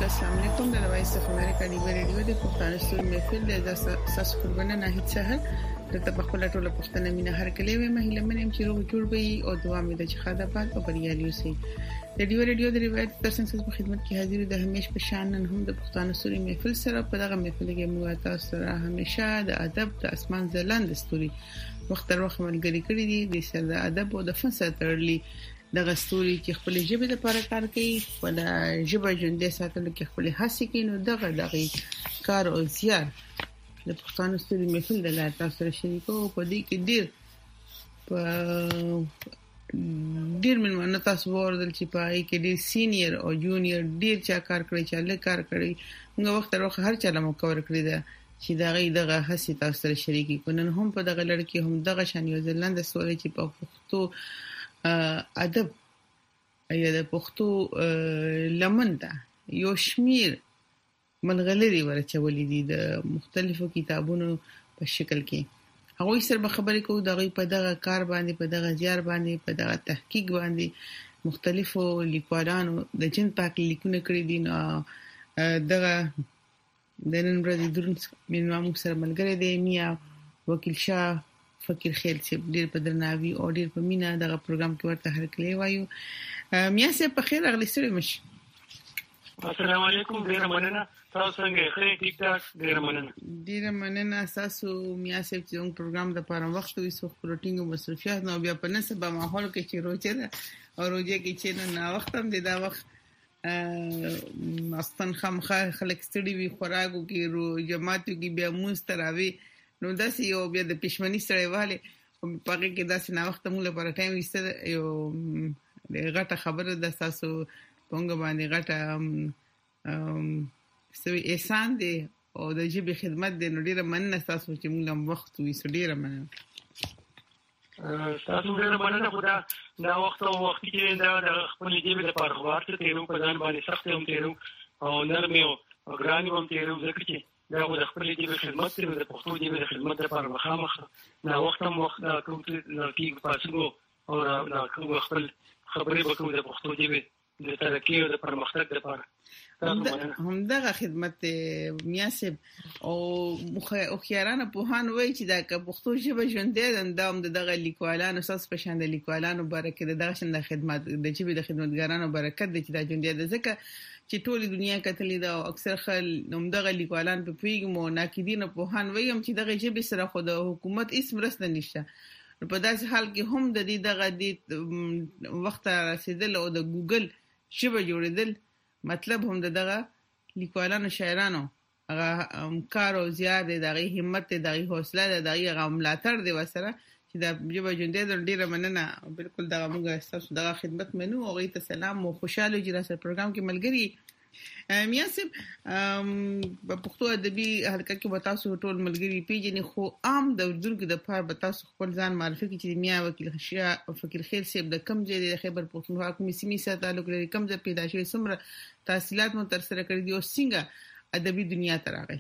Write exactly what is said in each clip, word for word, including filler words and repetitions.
السلام علیکم د وایس اف امریکا دی ریډیو د پښتانه ستوري محفل د اساس قربانه نه هیڅ سهل د خپل ټوله پښتنه مینه هر کلی وي مهله منم چې روغ جوړ وي او دوام د خاطر پات او بریالي اوسئ د ریډیو ریډیو د روایت ترڅنګ په خدمت کې حاضر د همیش په شان نن هم د پښتانه ستوري محفل سره په دغه محفل کې موږ تاسو سره همیشه د ادب د اسمان زلاند ستوري وخت تر وخت ملګری کړی دي د سر د ادب او د فن سره تړلي دغه ستوري چې خپل ژبه لپاره کار کوي خپل ژبه ژوندۍ ساتلو کې خپل هڅې کوي نو دغه دغه کار او زیار د پښتانه ستوري محفل د لار تاسو سره شریکو په دې کې ډیر په ډیر من تاسو ورته چې پای کې ډیر سینیئر او جونیئر ډیر چا کار کوي چې له کار کوي موږ وخت تر وخت هر چا له مکور کړی دا چې دغه دغه هڅې تاسو سره شریکي کونن هم په دغه لړ کې هم دغه شان یو ځلند سوال چې په پښتو ادب یا د پښتو لمنده یو شمیر ملغلري ورچولې دي د مختلفو کتابونو په شکل کې هغه سره خبرې کوو دغه په دغه کار باندې په دغه زیار باندې په دغه تحقیق باندې مختلفو لیکوالانو د جن پاک لیکونه کړی دي نو دغه د نن ورځې درن مینوام سره ملګری دی میا وکیل شاه فقیر خیل چې ډیر په درناوي او ډیر په مینا دغه پروګرام کې ورته هر کلی وایو میا سه په خیر اغلی سره مش السلام علیکم ډیر مننه تاسو څنګه ښه ټیک ټاک ډیر مننه ډیر مننه تاسو میا سه چې موږ پروګرام د پاره وخت وي سو پروتین او مصرفيات نو بیا په نسبه ماحول کې چې روزه ده او روزه کې چې نه وخت هم دی دا وخت مستن خامخا خلک ستړي وي خوراکو کې رو جماعتو کې بیا مستراوي نو داسې یو بیا د پښمنۍ سره واله او پاره کې داسې نه وخت موږ لپاره ټایم وسته یو غټه خبره د تاسو څنګه باندې غټه ام سوي احسان دي او د جيبي خدمت دي نو ډیره مننه تاسو چې موږ هم وخت وي ډیره مننه تاسو ډیره مننه خدا دا وخت او وخت کې دا د خپل جيبي لپاره ورته تیرو په ځان باندې سخت هم تیرو او نرمه او ګراني هم تیرو ځکه چې دا د خپل جيبي خدمت دی د پښتو جيبي خدمت لپاره مخامخ دا وخت هم وخت دا کوم چې کیږي پاسو او دا کوم خپل خبرې وکړو د پښتو جيبي د ترقی او د پرمختګ لپاره هم دغه خدمت میاسب او مخیرانه په هان وای چې دا که پښتو ژبه ژوندۍ ده د دغه لیکوالانو اساس په شان د لیکوالانو برکت دغه شان د خدمت د جيبي د خدمتګارانو برکت د چې د ژوندۍ ده ځکه چې ټول دنیا کتلې دا او اکثر خل نومدغه لیکوالان په پیګمو ناقدین په هان وایم چې دغه جيبي سره خو د حکومت هیڅ مرسته نشته په داسې حال کې هم د دې دغه د وخت رسیدل او د ګوګل شبه جوړیدل مطلب هم دغه لیکوالانو شاعرانو هغه کار او زیار دی دغه همت دی دغه حوصله دی دغه ملاتړ دی وسره چې د جبه جوندې د ډیره مننه بالکل دغه موږ تاسو دغه خدمت منو او غي ته سلام او خوشاله چې راځي پروګرام کې ملګری میاسب په پښتو ادبي حلقه کې بتاسو ټول ملګری پیژنې خو عام د اردو کې د پاره بتاسو خپل ځان معرفي کې چې میا وکیل خشیا او فقیر خیل سیب د کم ځای د خیبر پښتونخوا کومې سیمې سره تعلق لري کم ځای پیدا شوی سمره تحصیلات مو تر سره کړی دي او څنګه ادبي دنیا ته راغی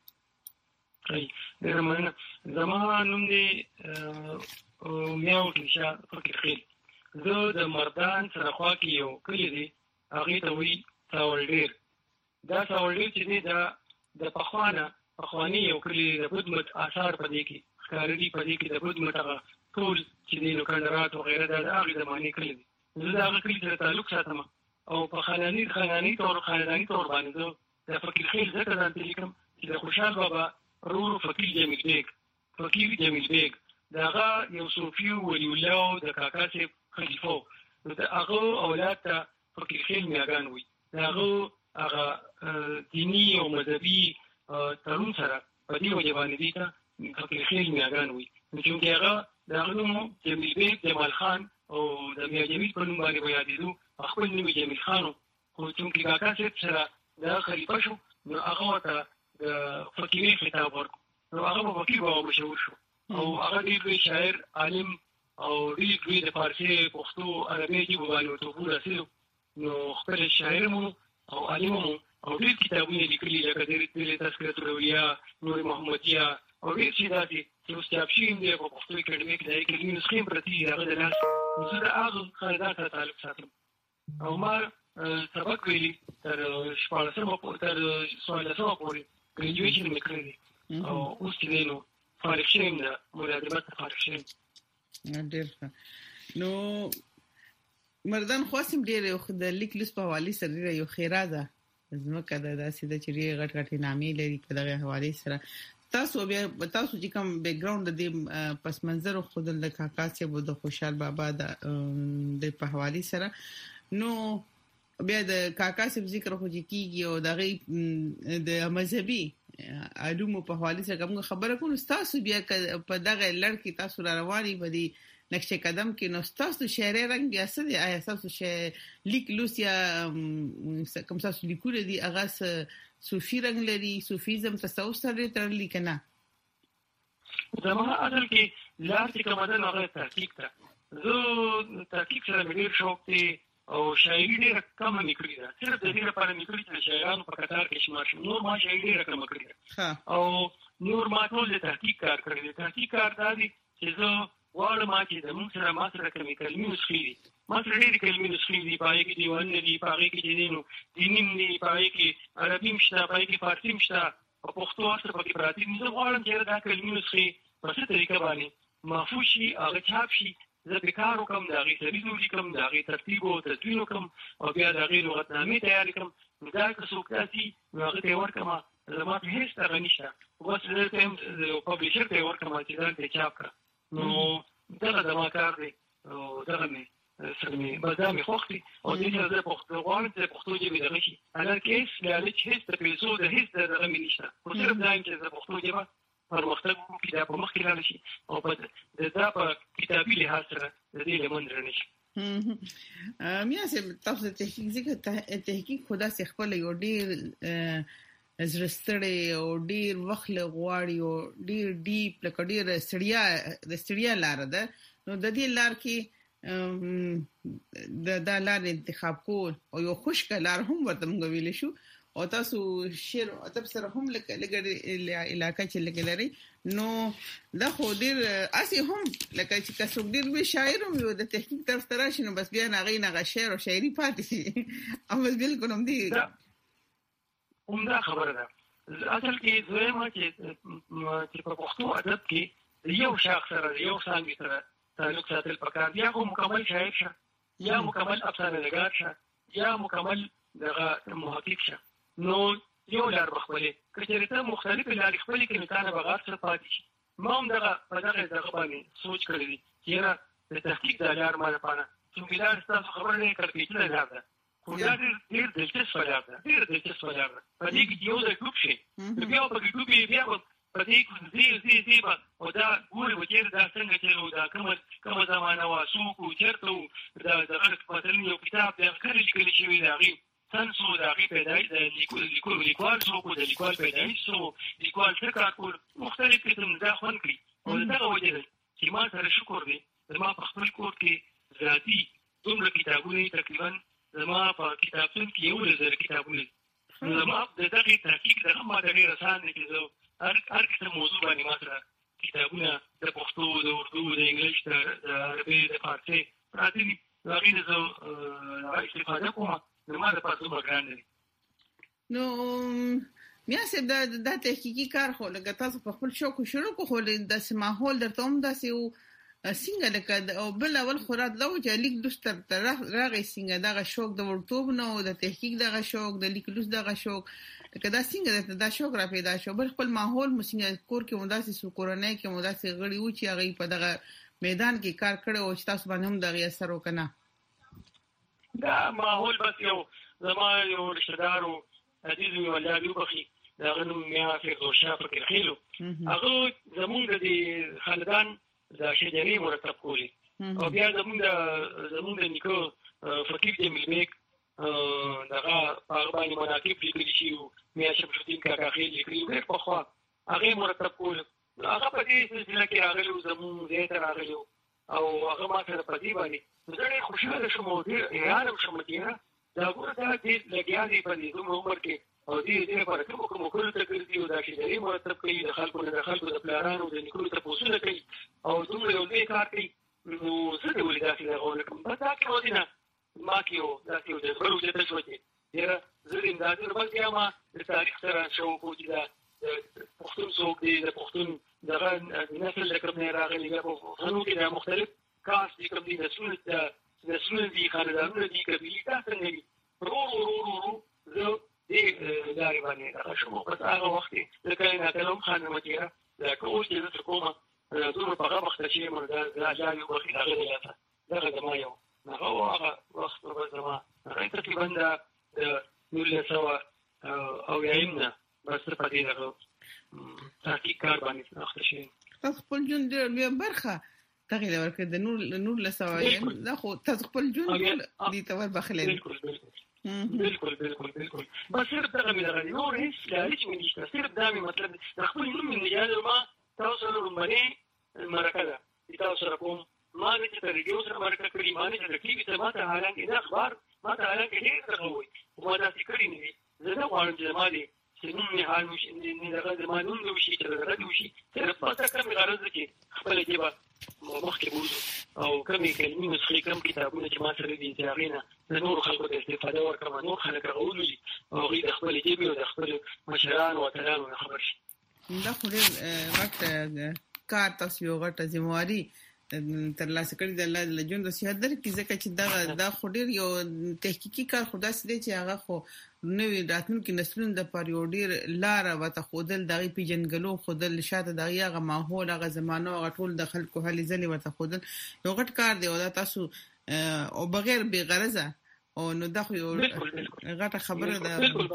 ډیر مننه زما نوم دی میا وکیل شاه فقیر خیل زه د مردان سره خوا کې یو کلی دی هغه ته وی تاول ډیر دا تاول ډیر چې دی دا د پخوانه پخوانی یو کلی د بدمت آثار پدې کې ښکارې پدې کې د بدمت هغه ټول چې دی نو کندرات او غیره د هغه زماني کلی دی زه دا هغه کلی سره تعلق ساتم او په خاناني خاناني تور خانداني تور باندې د فقیر خیل ځکه ځان لیکم چې د خوشحال بابا رورو فقیر جمیل بیگ فقیر جمیل بیگ داغه یو صوفي ولی الله د کاکا صاحب خلیفو د هغه اولاد ته فقیر خیل میاګان وي داغه هغه دینی او مذهبي تړون سره په دې وجه باندې دي ته فقیر خیل میاګان وي چې هغه داغه نوم جمیل بیگ جمال خان او د میا جمیل په نوم باندې یادېدو خپل نوم جمیل خان خو چې کاکا صاحب سره د خلیفہ شو نو هغه ته د فقیری خطاب ورکړ نو هغه په فقیر باندې مشهور شو او هغه ډېر شاعر عالم او ډېر د فارسی پښتو عربي ژبه باندې توغور رسېدو نو خپل شاعر مو او عالم مو او ډېر کتابونه لیکلي لکه د تذکرة الاولیاء نور محمدیه او ډېر چې داسې چې اوس چاپ شوي دي په پښتو اکاډمي کې د کلمې نسخې پرتې دي هغه د لاس زه د هغه خاندان سره تعلق ساتم او ما سبق ویلي تر شپاړسمه تر څوارلسمه پورې ګریجویشن مې کړی دی او اوس چې دی نو فارغ شویم د ملازمت څخه فارغ شویم. ډېر ښه. نو مردان خواستم ډېر د لیک لوست په حوالې سره یو خیره ده ځمکه ده داسې ده چې ډېرې غټ غټې نامې لري په دغه حوالې سره. تاسو بیا تاسو چې کوم بیک ګراوند د پس منظر خودل د کاکا صاحب د خوشحال بابا د په حوالې سره نو بیا د کاکا صاحب ذکر خو کیږي او دغه د مذهبي علومو په حواله سره کوم خبره کوم تاسو بیا په دغه لړ کې تاسو رواني بدی نقشه قدم کې نو تاسو شعري رنگ بیا څه دی آیا تاسو لیک لوسیا کوم تاسو لیکول دي هغه صوفي رنگ لري صوفیزم تصوف سره تړلی کنه؟ زما اصل کې لار چې کومه ده هغه تحقیق ده. زه تحقیق سره ډېر شوق دی او شاعري ډېره کمه مې کړې ده. صرف د دې لپاره مې کړې چې شاعرانو په کتار کې شمار شم. نور ما شاعري ډېره کمه کړې ده او نور ما ټول د تحقیق کار کړی دی. تحقیق کار دا دی چې زه غواړم چې زموږ سره ما سره کومې کلمې نسخې دي ما سره ډېرې کلمې نسخې دي. په هغې کې دیوانونه دي، په هغې کې چې دی نو دیني دي، په هغې کې عربي هم شته، په هغې کې فارسي هم شته، په پښتو سره پکې پراته دي. زه غواړم چې دا کلمې نسخې په څه طریقه باندې محفوظ شي، هغه چاپ شي، زه به کار وکړم، د هغې سریز ولیکم، د هغې ترتیب او تدوین وکړم او بیا د هغې لغتنامې تیارې کړم. نو دا که څوک داسې نو هغه ته یې ورکړم. زما په هېڅ دغه نشته، بس زه ته هم پبلیشر ته یې ورکړم چې دا ته یې چاپ کړه. نو دغه زما کار دی او دغه مې سره مې بس دا مې خوښ دي او دې سره زه پښتو غواړم چې پښتو ژبې دغه شي. حالانکه هېڅ لالچ هېڅ د پیسو د هېڅ دغه مې نشته، خو صرف دا یم چې زه پښتو ژبه پرمختګ وکړي، دا په مخکې لاړه شي او په دا په کتابي لحاظ سره د دې له منځه رانه شي. میا صاحب تاسو ته تحقیق ذکر تحقیق خدا سي خپل یو ډېر زړستړی او ډېر وخت غواړي او ډېر ډیپ لکه ډېر سړیا د سړیا لار ده. نو د دې لار کې د د لار انتخاب کول او یو خوشک لار هم ورته موږ ویل شو او تاسو شعر او ادب سره هم لکه علاقه چې لګلري نو دا خو ډېر اسی هم لکه چې کڅوګ ډېر به شاعر هم یو د تحقیق طرف ته راشي نو بس بیا نغې نغه شعر او شاعري پاتې شي. اول بالکل هم دي همدا خبره ده. اصل کې زما چې چې په پښتو ادب کې یو شاخ سره یو څنګه سره تعلق ساتل پکار دی. یا مکمل شاعر شه، یا مکمل افسانه نگار شه، یا مکمل دغه محقق شه. نو یو لار بخولې کچېرې ته مختلف لارې خپلې کې نکانه بغار سره پاتې شي. ما هم دغه په دغه دغه باندې سوچ کړی دی چې نه د تحقیق د لار ما لپاره چې لار ستاسو خبره نه کړې لار ده خو دا ډېر دلچسپه لار ده، ډېر دلچسپه لار ده. په دې کې یو ځای ډوب شي نو بیا په کې ډوب یې بیا په دې کې زی زی زی به او دا ګورې به چېرې دا څنګه چېرې دا کومه کومه زمانه وه څوک و چېرته و دا دغه مثلا یو کتاب د افکار لیکلی شوي د هغې سنسو د هغې پیدایش د لیکلو لیکوال څوک و د لیکوال پیدایش څه و لیکوال څه کار کول مختلف قسم دا خوند کړي. او د دغه وجه ده چې ما سره شکر دی زما په خپل کور کې ذاتي دومره کتابونه تقریبا زما په کتابتون کې یو زر کتابونه نو زما د دغې تحقیق دغه ما ته ډېر اسان دی چې زه هر قسم موضوع باندې ما سره کتابونه د پښتو د اردو د انګلیش د عربي د فارسي پراته دي. د هغې نه زه استفاده کوم. نو میا صاحب دا د تحقیقي کار خو لکه تاسو په خپل شوق شروع کو خو د ماحول درته هم داسې او څنګه لکه او بل اول خورات لو چې لیک دوست تر راغی څنګه دغه شوق د ورتوب نو د تحقیق دغه شوق د لیک لوس دغه شوق لکه دا څنګه دا شوق را پیدا شو بل خپل ماحول مسنګ کور کې مداسي سکورنۍ کې مداسي غړي و چې هغه په دغه میدان کې کار کړو او تاسو باندې هم دغه اثر وکنه. دا ماحول بس یو زما یو رشتہ دار او عزیز یو الله یو بخي دا غنو میا فکر شاه فکر خېلو هغه زمونږ د خاندان د شجرې مرتب کولې او بیا زمونږ د زمونږ د نیکو فقیر جمیل بیگ دغه هغه باندې مناقب لیکل شي او میا شپ شوتین کاکا خېل لیکلي ډېر په خوا هغه مرتب کول هغه په دې سلسله کې راغلو زمونږ دې ته راغلو او هغه ما سره په دې باندې زه ډېر خوشاله شوم او ډېر حیران شوم چې دا ګوره دا دې لګیا دي په دې دومره عمر کې او دې دې لپاره کوم کوم کړو ته ګرځي او دا شجرې مرتب کوي د خلکو نه د خلکو د پلارانو د نیکونو تپوسونه کوي او دومره یو لوی کار کوي. نو زه دې ولې داسې دغه ولکم بس دا کې ودې نه ما کې یو داسې یو جذبه وجود شو چې یاره زه د امدادي بلکې ما د تاریخ سره شوق و چې دا پښتون څوک دی د پښتون دغه نسل له کوم نه راغلی یا په غنو کې د مختلف کاس دي کوم دي نسلونه د نسلونه دي خاندانونه دي قبیلې تاسو نه دي ورو ورو ورو زه دې لارې باندې هغه شو په هغه وخت کې لکه نه کلم خان متیره دا کوم چې زه کومه زه په هغه وخت کې مې دا ځای یو وخت هغه دی دا زما یو هغه هغه وخت په زما هغه تقریبا د نولس سوه او یایمنه بس په دې دغه تحقیق کار باندې اخته شي تاسو خپل ژوند ډېر برخه تغیر ورکړه د نور نور لسوه دا خو تاسو خپل ژوند دې تور بخلې بالکل بالکل بالکل بالکل بس صرف دغه مې دغه نور هیڅ هیڅ مې نشته صرف دا مې مطلب خپل نوم مې یاد ما تاسو سره باندې مرکه ده تاسو سره کوم ما نه چې ریډیو سره مرکه کړی ما نه چې ټي وي سره ما ته حالانکه دا اخبار ما ته حالانکه ډېر څه وایي ما دا فکر نه وي زه نه غواړم چې ما دې چې نوم نه حال وشي نه دغه د ما نوم وشي چې دغه وشي صرف ما ته کوم غرض کې خپل جيبه مخکې وځو او کومې کلمې نسخې کوم کتابونه چې ما سره دي چې هغې نه د نورو خلکو ته استفاده ورکړم نور خلک هغه ولولي او هغوی د خپلې ژبې او د خپلو مشرانو وطنانو نه خبر شي دا خو ډېر غټ کار تاسو یو غټه ذمہواري ترلاسه کړې ده الله د ژوند د صحت درکړي ځکه چې دا دا خو ډېر یو تحقیقي کار خو داسې دی چې هغه خو نوې راتلونکي نسلونو دپاره یو ډېر لاره ورته ښودل د هغې پېژندګلو ښودل شاته د هغې هغه ماحول هغه زمانه هغه ټول د خلکو هلې ځلې ورته ښودل یو غټ کار دی او دا تاسو او بغیر بې غرضه او نو دا خو یو غټه خبره ده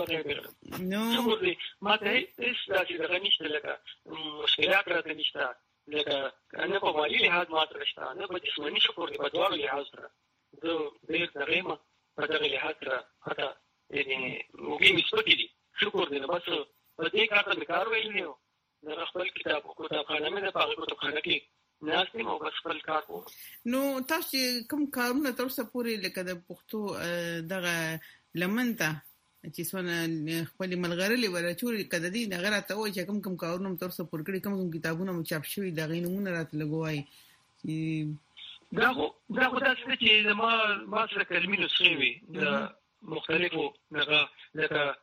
نو ما ته هېڅ داسې دغه نشته لکه مشکلات راته نشته لکه نه په مالي لحاظ ماته شته نه په جسماني شکر دی په دواړو لحاظ سره زه ډېر دغه یم په دغه لحاظ سره حتی یعنې وګې مې سپکې دي شکر دی نو بس په دې کار ته مې کار ویلی و دغه خپل کتاب کتابخانه مې ده په هغه کتابخانه کې ناست یم او بس خپل کار کوم نو تاسو چې کوم کارونه تر اوسه پورې لکه د پښتو دغه لمن ته چې څونه خپلې ملغرلې ورچورې که د دې هغه راته ووایي چې کوم کوم کارونه مو تر اوسه پوره کړي کوم کوم کتابونه مو چاپ شوي د هغې نومونه راته لږ ووایي دا خو دا خو داسې ده چې ما ما سره کلمې نسخې وي د مختلفو دغه لکه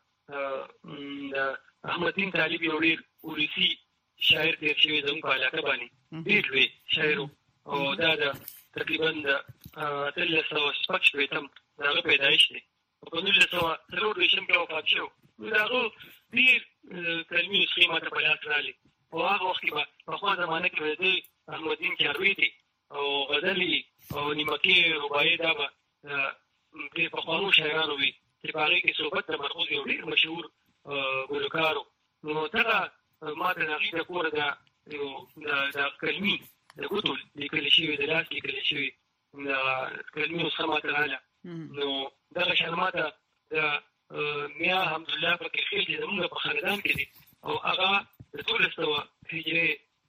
د احمددین طالب یو ډېر ولسي شاعر تېر شوی زموږ په علاقه باندې ډېر لوی شاعر او دا د تقریبا د اتلس سوه شپږ شپېتم د هغه پیدایش دی په نولس سوه څلور دېرشم کې وفات شو نو د هغه ډېر کلمې نسخې ما ته په لاس رالې په هغه وخت کې به پخوا زمانه کې به د احمددین چاروي دي او غزلې او نیمکې رباعي دا به ډېر پخوانو شاعرانو وي چې په هغې کې صحبت د مرغوز یو ډېر مشهور ګلوکار و نو دغه ما ته د هغې د کوره د د کلمې د ګوتو لیکلې شوي د لاس لیکلې شوي د کلمې نسخه ما ته راغله نو دغه شان ما ته د میا حمدالله فقیر خیل چې زمونږ په خاندان کې دي او هغه د دولس سوه هجرې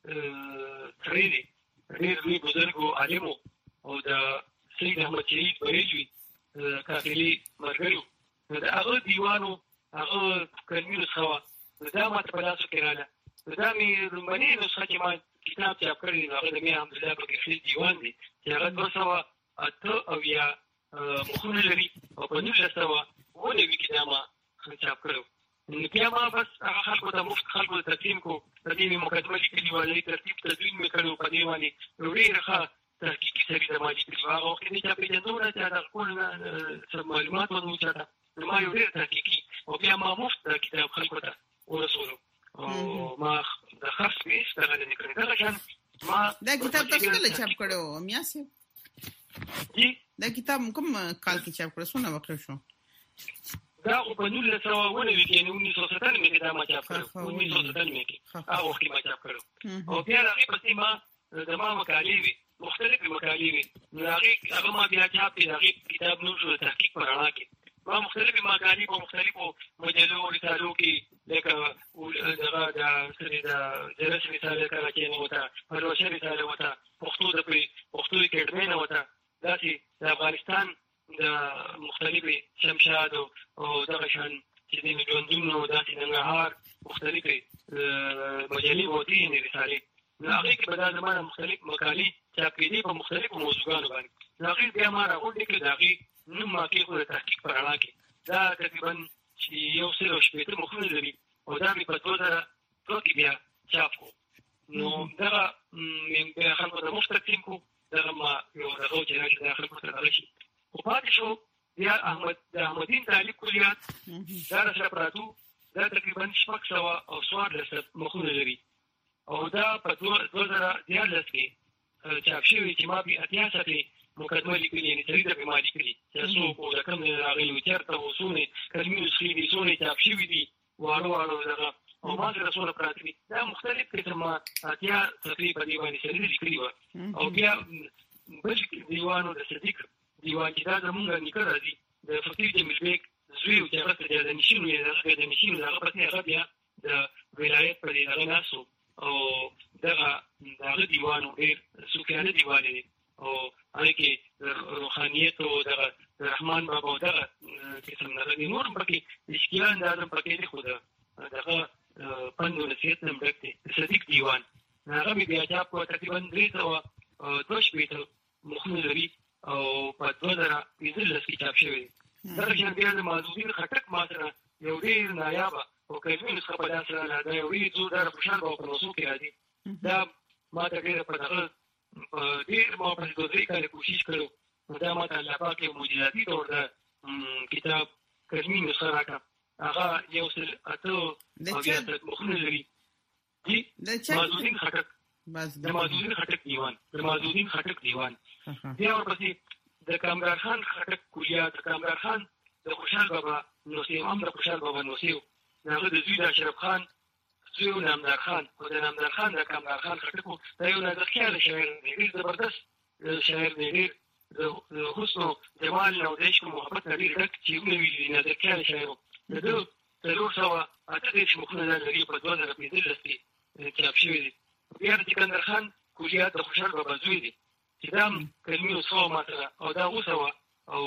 سړی دی ډېر لوی بزرګ و عالم او د سید احمد شهید بریلوي قافلې ملګري نو د هغه دیوان و هغه کلمې نسخه وه نو دا ما ته په لاسو کې راغله نو دا مې لومړنۍ نسخه چې ما کتاب چاپ کړی دی نو هغه د میا حمدالله فقیر خیل دیوان دی چې هغه دوه سوه اته اویا مخونه لري او په نولس سوه اووه نوي کې دا ما چاپ کړی نو بیا ما بس هغه خلکو ته مفت خلکو ته تقسیم کړو په دې مې مقدمه لیکلې وه د دې ترتیب تدوین مې کړی و په دې باندې یو ډېر ښه تحقیقي سړي ته ما لیکلي وه هغه وخت کې چا پېژندو نه چا دغه کول څه معلومات ونه وو چاته نو ما یو ډېر تحقیقي او بیا ما مفت دا کتاب خلکو ته ورسولو او ما د خاص پیس دغه نه کړی دغه شان ما دا کتاب تاسو کله چاپ کړی و میا صاحب جی دا کتاب کوم کال کې چاپ کړی څومره وخت شو دا خو په نولس سوه اووه نوي کې اونیس سو ستانوي کې دا ما چاپ کړی اونیس سو ستانوي کې هغه وخت کې ما چاپ کړی او بیا د هغې پسې ما د ما مقالې وي مختلفې مقالې وي نو د هغې هغه ما بیا چاپ کړې د هغې کتاب نوم شو د تحقیق په رڼا کې ما مختلفې مقالې په مختلفو مجلو رسالو کې لکه دغه د د جرس رساله کله چې نه وته پروشه رساله وته پښتو د پښتو اکیډمۍ نه وته داسې د افغانستان د مختلفې شمشاد او دغه شان چې د ژوندون او داسې ننګرهار مختلفې مجلې وتې یعنې رسالې نو هغه کې به دا زمانه مختلف مقالې چاپېدې په مختلفو موضوعاتو باندې نو هغه بیا ما راغونډې کړې د هغې نوم ما کېښود د تحقیق په رڼا کې دا تقریبا چې یو سل او شپېته مخونه لري او دا مې په دوه زره دوه کې بیا چاپ کړو نو دغه بیا خلکو ته مفت تقسیم کړو دغه ما یو دغه چې راشي دا خلکو ته دغه شي خو پاتې شو بیا احمد د احمدین تعلیق کلیات دا راسره پراتو دا تقریبا شپږ سوه او څوارلس مخونه لري او دا په دوه زره دیارلس کې چاپ شوي چې ما بیا اتیا سطحې مقدمه لیکلې یعنې سړي ته مې ما لیکلي چې څوک او د کوم ځای راغلي وو چېرته وو څومره کلمې نسخې دي څومره چاپ شوي دي واړه واړه دغه او ما سره څومره پراته دي دا مختلف قسمه اتیا سطحې په دې باندې سړي لیکلي وه او بیا بل دیوان د صدیق دیوان چې دا زمونږ نیکه راځي د فقیر جمیل بیګ زوی و چې هغه ته د نشین وي دغه د نشین د هغه پسې هغه بیا د ولایت په دې هغه ناست او دغه د هغه دیوان و ډېر صوفیانه دیوان دی او هغې کې روحانیت او دغه رحمان بابا او دغه قسم نه دی نور هم پکې اشکیان دا هم پکې دی خو دغه پند و نصیحت نه هم ډک دی د صدیق دیوان هغه مې بیا چاپ کړو تقریبا درې سوه دوه شپېته مخونه لري او په دوه زره پنځلس کې چاپ شوی دی دغه شان بیا د معزودین خټک ما سره یو ډېر نایابه او کلمې نسخه په لاس راغله دا یو ډېر زور دا د خوشحال بابا په نسخو کې راځي دا ما ته ډېره په دغه ډېر ما پسې دوه درې کاله کوشش کړو نو دا ما ته الله پاک یو معجزاتي ډول د کتاب کلمې نسخه راکړه هغه یو سل اته اویا مخونه لري معزودین خټک د معزودین خټک دیوان د معزودین خټک دیوان بیا ورپسې د کامران خان خټک کلیات د کامران خان د خوشحال بابا نوسیو هم د خوشحال بابا نوسیو د هغه د زوی د اشرف خان زوی و نامدار خان او د نامدار خان د کامران خان خټک و دا یو نازکخیاله شاعر دی ډېر زبردست شاعر دی ډېر د حسن و جمال نه او د عشق و محبت نه ډېر ډک شعرونه ویلي دي نازکخیاله شاعر و د ده څلور سوه اته دېرش مخونه دا لري په دوه زره پنځلس کې چاپ شوي دي بیا د سکندر خان کلیات د خوشحال بابا زوی دی چې دا هم کلمې نسخه ما سره او دا اووه سوه او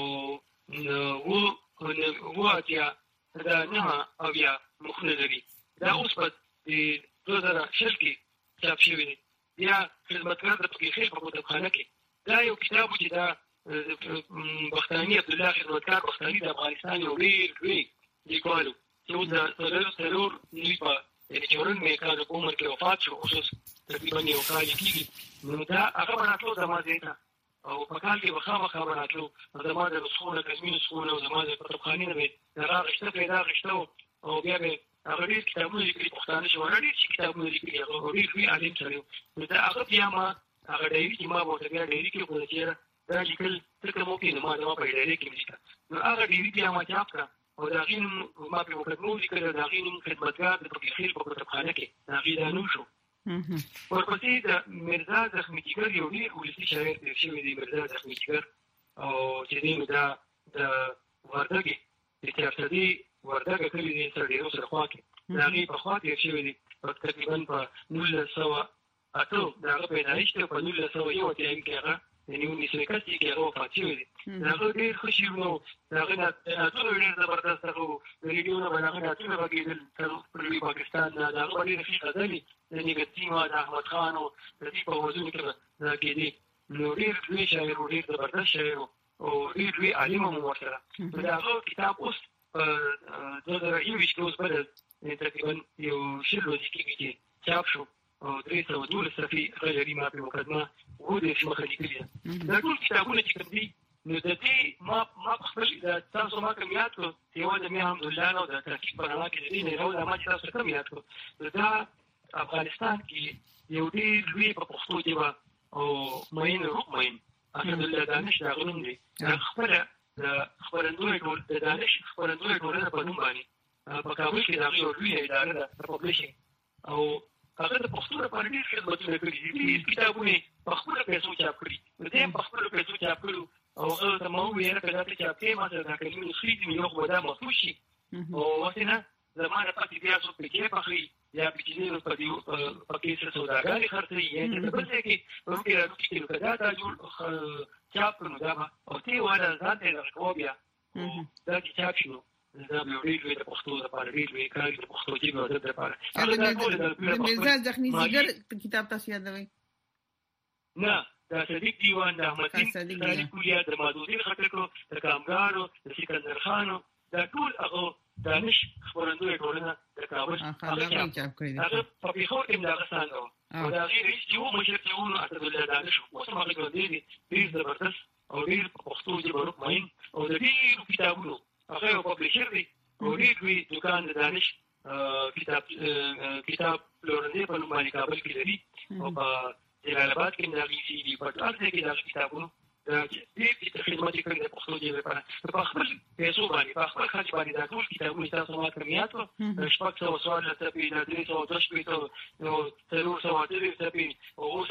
اووه اتیا دا نهه اویا مخونه لري دا اوس په دوه زره شل کې چاپ شوي دی بیا خدمتګار د فقیخیل په کتابخانه کې دا یو کتاب و چې دا بختاني عبدالله خدمتګار بختاني د افغانستان یو ډېر لوی لیکوال و چې اوس د څلور نوي په یعنې چې ورن مې کال په عمر کې وفات شو اوس تقریبا یو کال یې کېږي نو دا هغه به راتلو زما ځای ته او په کال کې به خامخا به راتلو زما د نسخو نه کلمې نسخو نه او زما د کتابخانې نه به هغه اخیسته پیدا اخیسته و او بیا به هغه ډېر کتابونه لیکلي پښتانه شوانه ډېر چې کتابونه لیکلي هغه ډېر لوی عالم سړی و نو دا هغه بیا ما هغه ډایري چې ما به ورته بیا ډایري کې وښوده چې دا لیکل څه کوم وکړي نو ما زما په ډایري کې ولیکه نو هغه ډایري بیا ما چاپ کړه او د هغې نوم ما پرې مقدمه ولیکله د هغې نوم خدمتګار د فقیخیل په کتابخانه کې د هغې دا نوم شو ورپسې د مرزا زخمي جګر یو ډېر ولسي شاعر تېر شوی دی مرزا زخمي جګر او چې دی نو دا د وردګې د چارسدې وردګه کلي دی سرډېرو سره خوا کې د هغې په خوا تېر شوی دی په تقریبا په نولس سوه اته د هغه پیدایش دی په نولس سوه یو اتیایم کې هغه یعنې اونیس سوه اکسي کې هغه وفات شوی دی د هغه ډېر ښه شعرونه وو د هغه نعتونه ډېر زبردست هغه وو د ریډیو نه به د هغه نعتونه غږېدل پر لوی پاکستان نه د هغه به ډېرې ښې غزلې د نیګتسیم د احمد خان و د دې په اوازونو کې به دا کېدې نو ډېر لوی شاعر و ډېر زبردست شاعر و او ډېر لوی عالم هم ورسره نو د هغه کتاب اوس په دوه زره یوویشت کې اوس بدل تقریبا یو شل ورځې کېږي چې چاپ شو او درې سوه دولس صفحې هغه لري ما پرې مقدمه اووه دېرش مخه لیکلې ده دا ټول کتابونه چې کوم دي نو د دې ما ما په خپل تاسو ما کوم یاد کړو چې یو د مې الحمدلله نو د تحقیق په رڼا کې د دې نه راوړل ما چې تاسو کوم یاد کړو نو دا افغانستان کې یو ډېر لوی په پښتو ژبه او مین روح مین اسدالله دانش د هغه نوم دی خپله د خپرندوی ټول د دانش خپرندوی ټولنه په نوم باندې په کابل کې د هغې یو لویه اداره ده د پبلشنګ او هغه د پښتو لپاره ډېر خدمتونه کړي دي ډېر کتابونه یې په خپلو پیسو چاپ کړي نو دی هم په خپلو پیسو چاپ کړو او هغه ته ما وویل که دا ته چاپ کوې ما سره دا کلمې نسخې دي نو یو خو به دا محفوظ شي او وسې نه زما نه پاتې بیا څوک پیکې پخوي یا پیچینې پکې څه سوداګانې خرڅوي یا چې بل ځای کې روکې راروکې کړي نو که دا دا جوړ چاپ کړو نو دا به او ته یې واله ځان ته یې دغه کوه بیا دا چې چاپ شي نو دا به ډېر لوی د پښتو لپاره ډېر لوی کار د پښتو ژبې او ادب لپاره. د میرزا زخمي ځیګر کتاب تاسو یادوي؟ نه، دا صدیق دیوان، د احمددین صالح کولیا، د مادودین خټکو، د کامګارو، د سکندر خانو، دا ټول هغه دانش خپرندوی ټولنه د کابل هغه چاپ کړی دی. هغه په پیښور کې دا څنګه و او دا غیر هیڅ یو مشر کې ونه اسد الله دانش اوس هغه ګرځي ډېر زبردست او ډېر پښتو ژبه مهم او د ډېرو کتابونو هغه په پبلشر دی او ډېر لوی دکان د دانش کتاب کتاب پلورنځي په نوم باندې کابل کې لري او په جلال آباد کې دا غوښتي دي په ټول ځای کې دا کتابونه دې د خدمت کوي د پښتو ژبې لپاره په خپل پیسو باندې په خپل خرچ باندې دا ټول کتابونه تاسو ما کمیات او شپږ سوه سوال ته په درې سوه دوه شپېته نو څلور سوه درې ته او اوس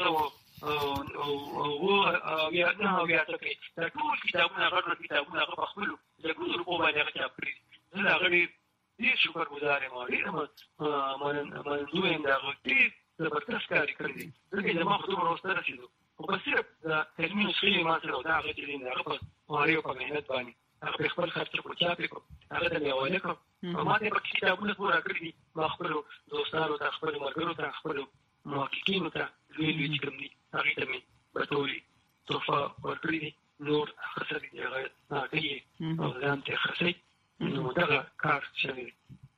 او او بیا نه بیا ته دا ټول کتابونه غوړ کتابونه په خپل د ګورو په باندې چاپ کړی دا غړي دې شکر گزار یم او ډېر مننه یم دا غوښتي زبردست کار کړی دغه زما خو دومره وروسته رسېدو خو په صرف د علمي نسخې ما سره دا هغه چې دی هغه په مهاري او په محنت باندې هغه په خپل خرچ په چاپ کړو هغه ته مې حواله کړو او ما ته په کتابونو پوره کړي دي ما خپلو دوستانو ته خپلو ملګرو ته خپلو محققینو ته لوی لوی چې کوم دي هغې ته مې په ټولې تحفه ورکړي دي نور خرڅوي دي هغه هغه او ځان ته خرڅوي نو دغه کار شوی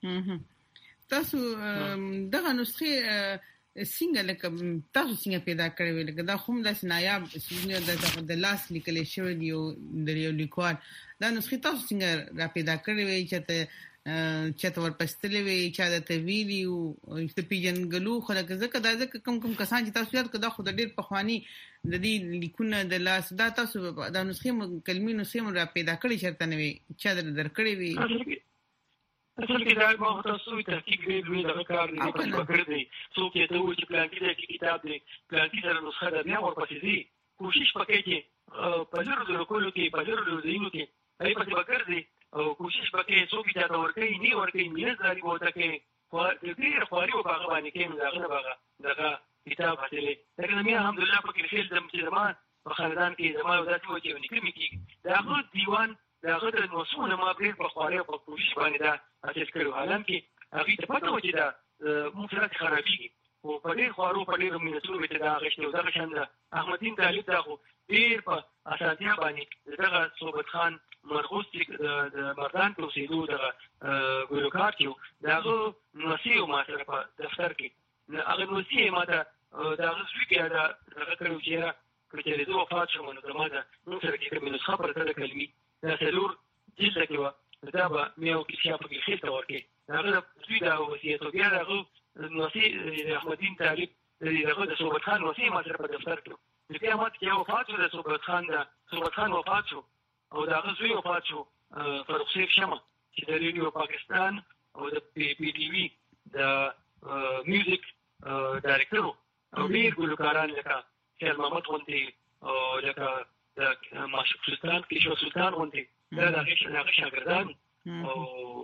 تاسو دغه نسخې څنګه لکه تاسو څنګه پیدا کړې وې لکه دا هم د نایاب څنګه د لاس لیکل شوی دی د یو لیکوال دا نسخې تاسو څنګه را پیدا کړې وې چې ته چې ته ورپستلې وې چې دا ته ویلی او چې پیژنګلو خو لکه ځکه دا ځکه کم کم کسان چې تاسو یاد کړه خو د ډېر پخوانی د دې لیکونه د لاس دا تاسو دا نسخې کلمې نسخې را پیدا کړې شرط نه وي چې درکړې وي اصل کې دا ما تاسو ته تحقیق لري دا کار دی په کړی دی څوک ته و چې پلان کې د کتاب دی پلان کې سره نسخه ده بیا ورپسې دی کوشش پکې کې په لور د کولو کې په لور د دینو کې ای په فکر دی او کوشش پکې څوک چې دا ورکې نه ورکې نه ځاري وته کې خو دې خواري او هغه باندې کې داغه نه باغه دغه کتاب حاصله لکه مې الحمدلله په کې خیر دم چې زمان په خاندان کې زما ذاتي و چې نکمي کې دا غو دیوان دا غو د موسمونه ما په په خواري او په کوشش باندې دا اساس کړو حالان کې هغه ته پته و چې دا مفرد خرابېږي او په دې خوارو په ډېر مینتونو کې دا غشته دا شاند احمدین طالب دا خو ډېر په اساسیا باندې دغه صوبت خان مرغوس چې د مردان په سیدو د ګلوکارتیو داغه نوسیو ما سره په دفتر کې هغه نوسی ما ته دا غوښتي کې دا هغه کړو چې کله چې دوه وفات شوم نو زموږ نو سره کې کومه خبره ده کلمي دا سلور جلد کې و دا به مې او کې شاپ کې خېټه ورکې هغه دوی دا وصیت او بیا هغه نوسی احمدین طالب دغه د صوبت خان نوسی ما سره په دفتر کې بیا ما ته وفات شو د صوبت خان دا صوبت خان وفات شو او دا غزوی وفات شو فاروق سیف شمه چې د ریډیو پاکستان او د پی پی ټي وی د میوزیک ډایرکټر او ډیر ګلوکاران لکه خیر محمد غوندي او لکه د ماشوق سلطان کیشو سلطان غوندي دا د هغه شاګردان او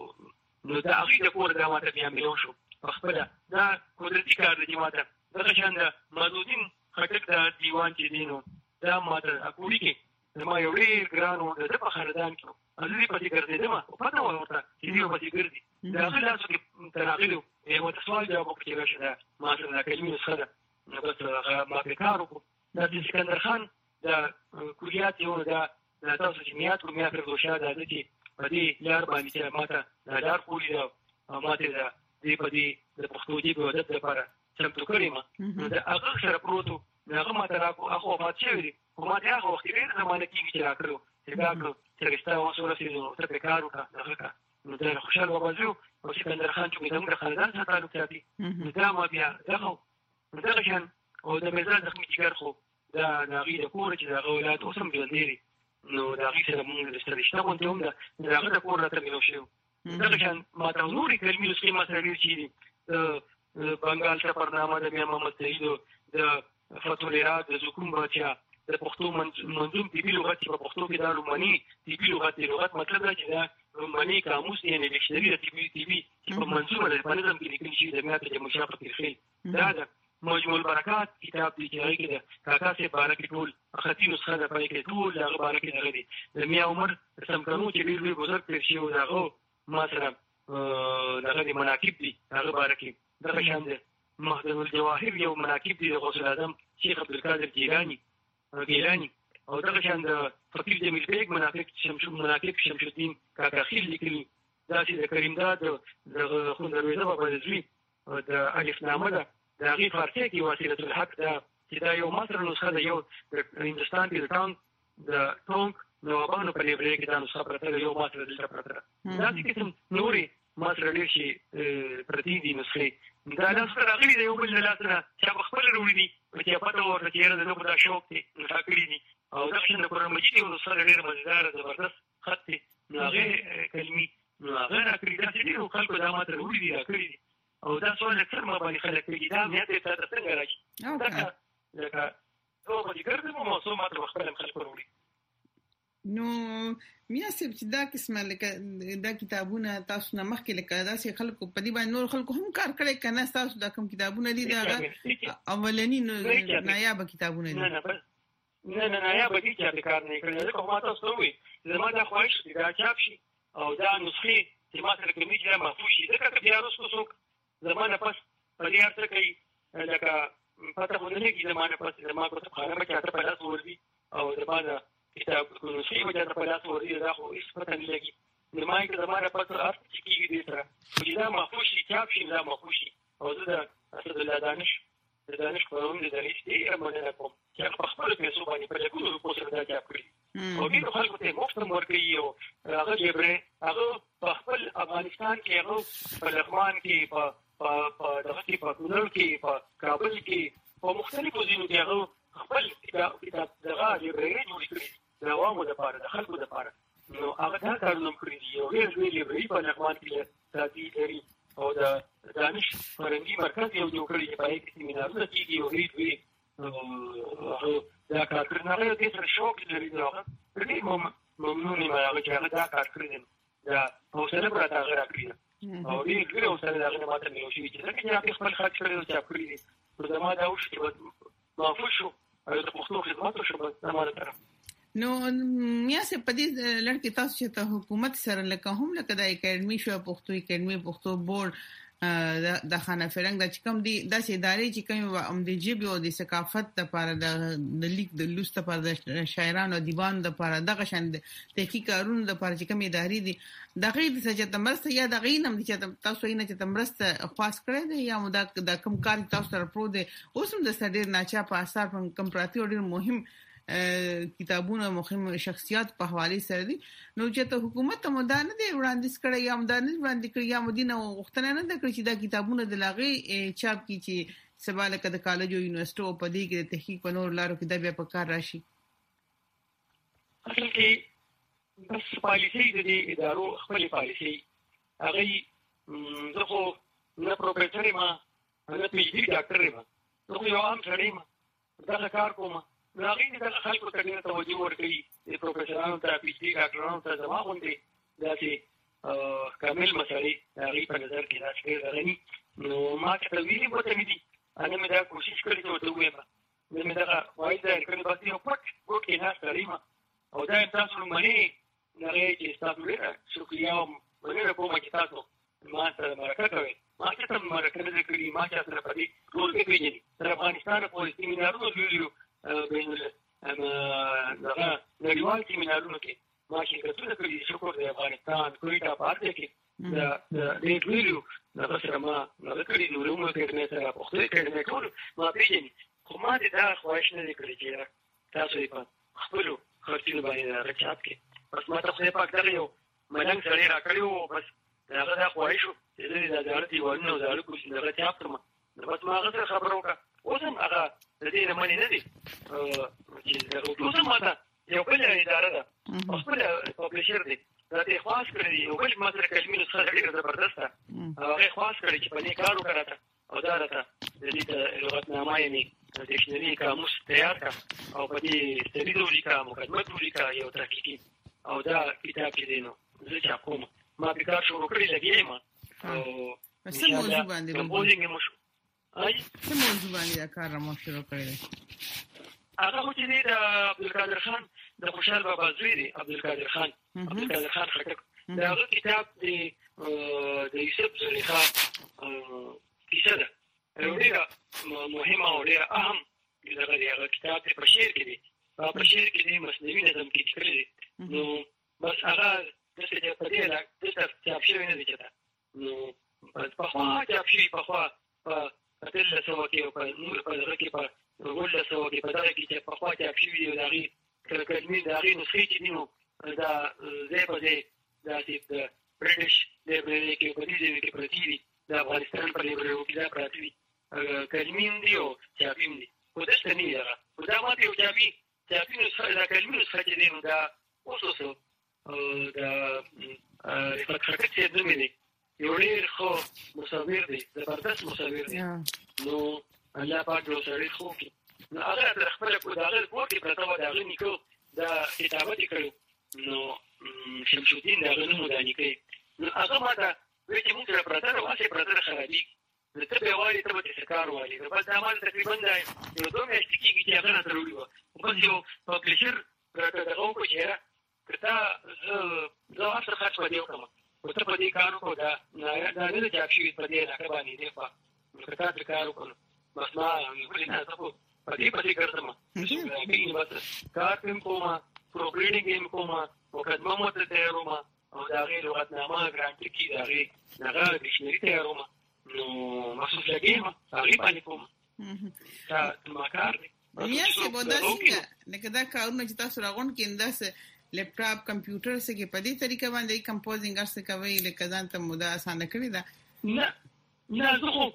نو دا هغه د کور د ماته بیا ملو شو خپل دا قدرتي کار دی ماته دا څنګه مادودین خټک د دیوان چې دینو دا ماته اکوړي کې ما یو ډېر ګران و د په خاندان کې ازلی پاتې ګرځېدم او پته و ورته چې دی پاتې ګرځي دا خل تاسو کې تراغلو یو سوال جواب وکړي راشه دا ما سره کلمې سره نو بس هغه ما په کار وکړ دا چې سکندر خان دا کلیات یو دا تاسو چې میات کوم یا پر دوشه دا چې په دې لار باندې چې ماته دا لار کولی دا ماته دا دې په دې د پښتو ژبې او د لپاره چمتو کړی ما دا هغه سره پروتو هغه ماته راکو هغه وفات شوی او ما ته هغه وخت ډېر زمانه کې چې راکړو چې دا کړو چې رښتا وسو رسېدو ته په کار وکړه هغه نو دا خوشاله وبازو او سکندر خان چې موږ خاندان سره تعلق ساتي دا ما بیا دغه دغه شان او د میزان زخمي جګر خو دا ناغي د کور چې دا اولاد اوسم ژوندې نو دا غي سره موږ د ستړي غونډه هم دا هغه د کور راته ملو شو دغه شان ما ته نوري کلمې نسخې ما سره ډېر چي د بنگال سفرنامه د میا محمد سعید د فتولیرات د زکوم بچا د پښتو منظوم طبي لغت په پښتو کې دا روماني طبي لغت دی لغت مطلب دا چې دا روماني قاموس دی نه ډکشنري د طبي طبي چې په منظومه د پنځم کې لیکل شوی د میاته د مشافه کې خېل دا د مجموع البرکات کتاب دی چې هغه کې د کاکا سي بارک ټول خطي نسخه ده پای کې ټول هغه بارک دی د میا عمر سمکانو چې ډېر لوی بزرګ تیر شي او هغه ما سره دغه مناقب دي هغه بارکي دغه شان دي مهدن الجواهر یو مناقب دي غوث الاعظم شیخ عبد القادر جیلانی جیلانی او دغه شان د فقیر جمیل بیگ مناقب شمشو مناقب شمس الدین کاکاخیل لیکلي دا چې د کریم داد د خوندرویزه په بلځوي د الف نامه ده د هغې فارسي کې وسیله الحق ده چې دا یو مصر نسخه ده یو د هندوستان کې د ټانک د ټونک نوابانو په لیبرې کې دا نسخه پرته ده یو مصر دلته پرته ده داسې قسم نورې مصر ډېر شي پرتې دي نسخې دا نسخه راغلي د یو بل له لاسه نه چا په خپله راوړي دي چې پته ورته چې یاره د ده خو دا شوق دی نسخه کړي دي او دغه شان د قرآن مجید یو نسخه ډېره مزیداره زبردست خط دی نو هغې کلمې نو هغه راکړي داسې ډېرو خلکو دا ماته راوړي دي راکړي دي او دا سوال اکثر ما باندې خلک کوي دا امنیت یې تا ته څنګه راشي لکه لکه زه مدیګر یم او موضوع ماته په خپله خلکو راوړي نو میا صاحب چې دا قسمه لکه دا کتابونه تاسو نه مخکې لکه داسې خلکو په دې باندې نور خلکو هم کار کړی که نه تاسو دا کوم کتابونه دي د هغه اولني نایابه کتابونه دي نه نه نه نه نایابه دي چې کار نه کړی ځکه ما تاسو ته ووایي زما دا خواهش دی دا چاپ شي او دا نسخې چې ما سره کومې چې دا محفوظ شي ځکه که بیا وروسته څوک زما نه پس په دې هر څه کوي لکه پته خو نه لګي زما نه پس زما کتابخانه به چاته په لاس ورځي او زما د کتاب نسخې به چاته په لاس ورځي دا خو هېڅ پته نه لګي زما یې که زما نه پس هر څه چې کېږي دې سره چې دا محفوظ شي چاپ شي دا محفوظ شي او زه د اسدالله دانش د دانش په نوم د دانش ډېره مننه کوم چې هغه په خپلو پیسو باندې په لږونو روپو سره دا چاپ کړي او ډېرو خلکو ته یې مفت هم ورکوي او هغه جبرې هغه په خپل افغانستان کې هغه په لغمان کې په په دغه کې په کونړ کې په کابل کې په مختلفو ځایونو کې هغه خپل کتاب دغه جبرې جوړې کړي د عوامو دپاره د خلکو دپاره نو هغه دا کارونه هم کړي دي یو ډېر لوی لایبرري په لغمان کې ساتي لري او د دانش فرهنګي مرکز یو جوړ کړی چې په هغې کې سیمینارونه کېږي یو ډېر لوی دا کار کړی نو هغه دې سره شوق لري نو هغه ډېر ممنون یم هغه چې هغه دا کار کړی دی دا حوصله به راته هغه راکړي ده او ډېر ډېر حوصله د هغې نه ماته مېوه شوي چې ځکه چې هغې خپل خرڅ کړی او چاپ کړي دي نو زما دا وشو چې محفوظ شو او د پښتو خدمت وشو بس زما د طرف نو میا صاحب په دې لړ کې تاسو چې ته حکومت سره لکه هم لکه د اکیډمي شو پښتو اکیډمي پښتو بورډ د خانه فرنګ د چکم دي داسې ادارې چې کوم هم د جیب او د ثقافت لپاره د لیک د لوست لپاره د شاعرانو دیوان لپاره دغه شان د تحقیق کارونو لپاره چې کوم ادارې دي دغه د سجده مرسته یا دغه نم چې تاسو یې نه چې مرسته خاص کړی دی یا مو د کوم کار تاسو سره پرو دی اوس هم د سړي ناچا په اثر په کوم پراتی ډیر مهم کتابونه مهم شخصیت په حواله سره دي نو چې ته حکومت ته مدان دي وړاندیز کړی یا مدان وړاندې کړی یا مدینه غوښتنه نه ده کړې چې دا کتابونه د لاغې چاپ کی چې سباله کده کالج او یونیورسيټي په دې کې د تحقیق په نور لارو کې د بیا په کار راشي اصل کې بس پالیسي د دې ادارو خپل پالیسي هغه زه خو نه پروفیسور ما نه پی ایچ ډي ډاکټر ما زه یو عام سړی ما دا کار کوم نو هغې د خلکو ته ډېره توجه ورکوي د پروفیسورانو ته پي ایچ ډي ډاکټرانو ته زما غوندې داسې کامل مسئلې د هغې په نظر کې داسې ډېر غلني نو ما چې ته ویلي ورته مې دي هغه مې دا کوشش کړې چې ورته ووایم زه مې دغه واحد ځای کړی بس یو پټ ګوټ کې ناست سړی یم او دا یم تاسو لومړنۍ د هغې چې ستاسو ډېره شکریه او مننه کوم چې تاسو ما سره مرکه کوئ ما چا ته مرکه نه ده کړې ما چا سره په دې ټول نه پېژني تر افغانستانه پورې سیمینارونه جوړ بین دغه نړیوال سیمینارونو کې ما شرکتونه کړي دي شکر د افغانستان کویټا په هر ځای کې د ډېر لویو دغه سره ما هغه کړي دي علومو اکاډمۍ سره پښتو اکاډمۍ ټول ما پېژني خو ما دې دا خواهش نه دی کړی چې تاسو یې په خپلو خرڅونو باندې هغه چاپ کړي بس ما ته خدای پاک دغه یو ملنګ سړی راکړی و بس د هغه دا خواهش و چې زه د زاړه دیوالونه او زاړه کوچ دغه چاپ کړم نو بس ما هغه سره خبره وکړه اوس هم هغه د دې نه منې نه دي چې اوس هم ماته یو بله اداره ده او خپل پبلشر دی دا ته خواست کړی دی یو بل ما سره کلمې نسخه ډېره زبردست ده هغې خواست کړی چې په دې کار وکړه راته او دا راته د دې د لغتنامه یعنې ډکشنري قاموس تیار کړه او په دې سریز ولیکه مقدمت ولیکه یو تحقیقي او دا کتاب چې دی نو زه چاپ کوم ما پې کار شروع کړی لګیا یم او څه موضوع باندې کمپوزینګ یې مو شو څه موضوع باندې دا کار مو شروع کړی دی هغه خو چې دی د عبدالقادر خان د خوشحال بابا زوی دی عبدالقادر خان عبدالقادر خان خټک دا هغه کتاب دی د یوسف زلیخا کیسه ده ډېره مهمه او ډېره اهم دغه دی هغه کتاب دی په شعر کې دی په شعر کې دی مثنوي نظم کې کړی دی نو بس هغه داسې دی په دې علاقه دلته چاپ شوی نه دی چې نو پخوا چاپ شوي پخوا په اتلس سوه کې او په نور په دغه کې په اوولس سوه کې په دغه کې چې پخوا چاپ شوي دي او د هغې کلمې د هغې نسخې چې دي نو دا ځای په ځای داسې د برټش لایبرري کې په دې ځای کې پرتې دي د افغانستان په لایبرریو کې دا پراته دي کلمې هم دي او چاپي هم دي خو دلته نه وي هغه خو دا ماته یو چاپي چاپي نسخه دا کلمې نسخه چې دی نو دا اوس اوس د رفعت خټک صاحب نوم دی یو ډېر ښه مصور دی زبردست مصور دی نو الله پاک یو سړی ښه وکړي نو هغه تر خپله د هغه کور کې پرته وه د هغه نیکه دا کتابت یې کړی نو شمس الدین د هغه نوم و دا نیکه یې نو هغه ما ته وایي چې مونږ سره پرته ده هسې پرته ده خرابېږي نو ته به یې وایې ته به دې څه کار وایې نو بس دا ما تقریبا دا یو دوه میاشتې کېږي چې هغه راته راوړي وه بس یو پبلیشر راته دغه وکړو چې یاره که تا زه هر څه خرڅ په دې وکړم خو ته په دې کار وکړو دا دا نه ده چاپ شوي په دې علاقه باندې دې خوا نو که تا ترې کار وکړو بس ما ولې نه زه خو په دې پسې ګرځم بس کار هم کوم پروګریډینګ هم کوم مقدمه مو ته تیاروم او د هغې لغتنامه ګرامټیکي د هغې دغه ډکشنري تیاروم نو مخصوص لګېږم هغې باندې کوم دا زما کار دی بیا صاحب دا څنګه لکه دا کارونه چې تاسو راغونډ کړي همداسې لیپټاپ کمپیوټر څه کې په دې طریقه باندې کمپوزینګ هر څه کوئ لکه ځان ته مو دا اسانه کړې ده نه نه زه خو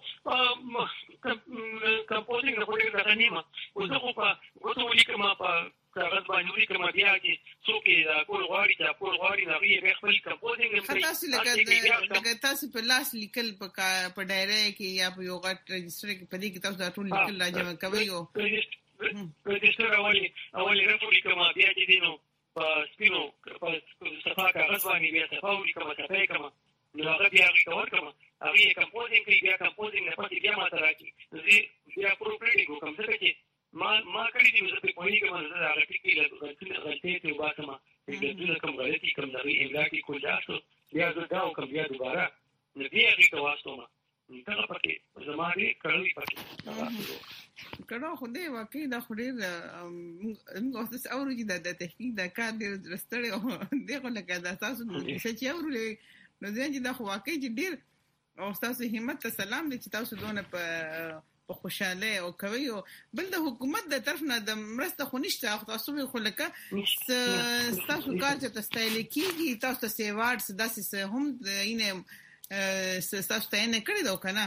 کمپوزینګ نه خو ډېر دغه نه یم خو زه خو په ګوتو ولیکم په کاغذ باندې ولیکم بیا چې څوک یې دا کول غواړي دا کول غواړي نو هغې بیا خپل کمپوزینګ هم کوي تاسو لکه تاسو په لاس لیکل په ډایرۍ کې یا په یو غټ رجسټر کې په دې کې تاسو دا ټول لیکل راجمع کوئ او رجسټر اولې اولې رف ولیکم بیا چې دی نو په سپینو په صفا کاغذ باندې بیا صفا ولیکم صفا یې کړم نو هغه بیا هغې ته ورکړم هغې یې کمپوزینګ کوي بیا کمپوزینګ نه پسې بیا ما ته راکړي زه بیا پروګریډینګ وکړم ځکه چې ما ما کړي دي زه پرې پوهېږم زه د هغه ټکي غلطۍ ترې وباسم ګردونه کوم غلطي کوم د هغې املا کې کوم دا شو بیا زه دا وکړم بیا دوباره نو بیا هغې ته واستوم دغه پکې زما ډېر کړوي پکې کړه خو دې واقعي دا خو ډېر موږ اوس داسې اورو چې د تحقیق دا کار ډېر ستړی او دې خو لکه دا ستاسو څه چې اورو نو ځین چې دا خو واقعي چې ډېر او ستاسو همت ته سلام دی چې تاسو دونه په په خوشحالۍ او کوي او بل د حکومت د طرف نه د مرسته خو نشته تاسو خو لکه ستاسو کار چې تستایل کېږي تاسو ته سیوارډ داسې هم اینه ستاسو ته نه کړی دا کنه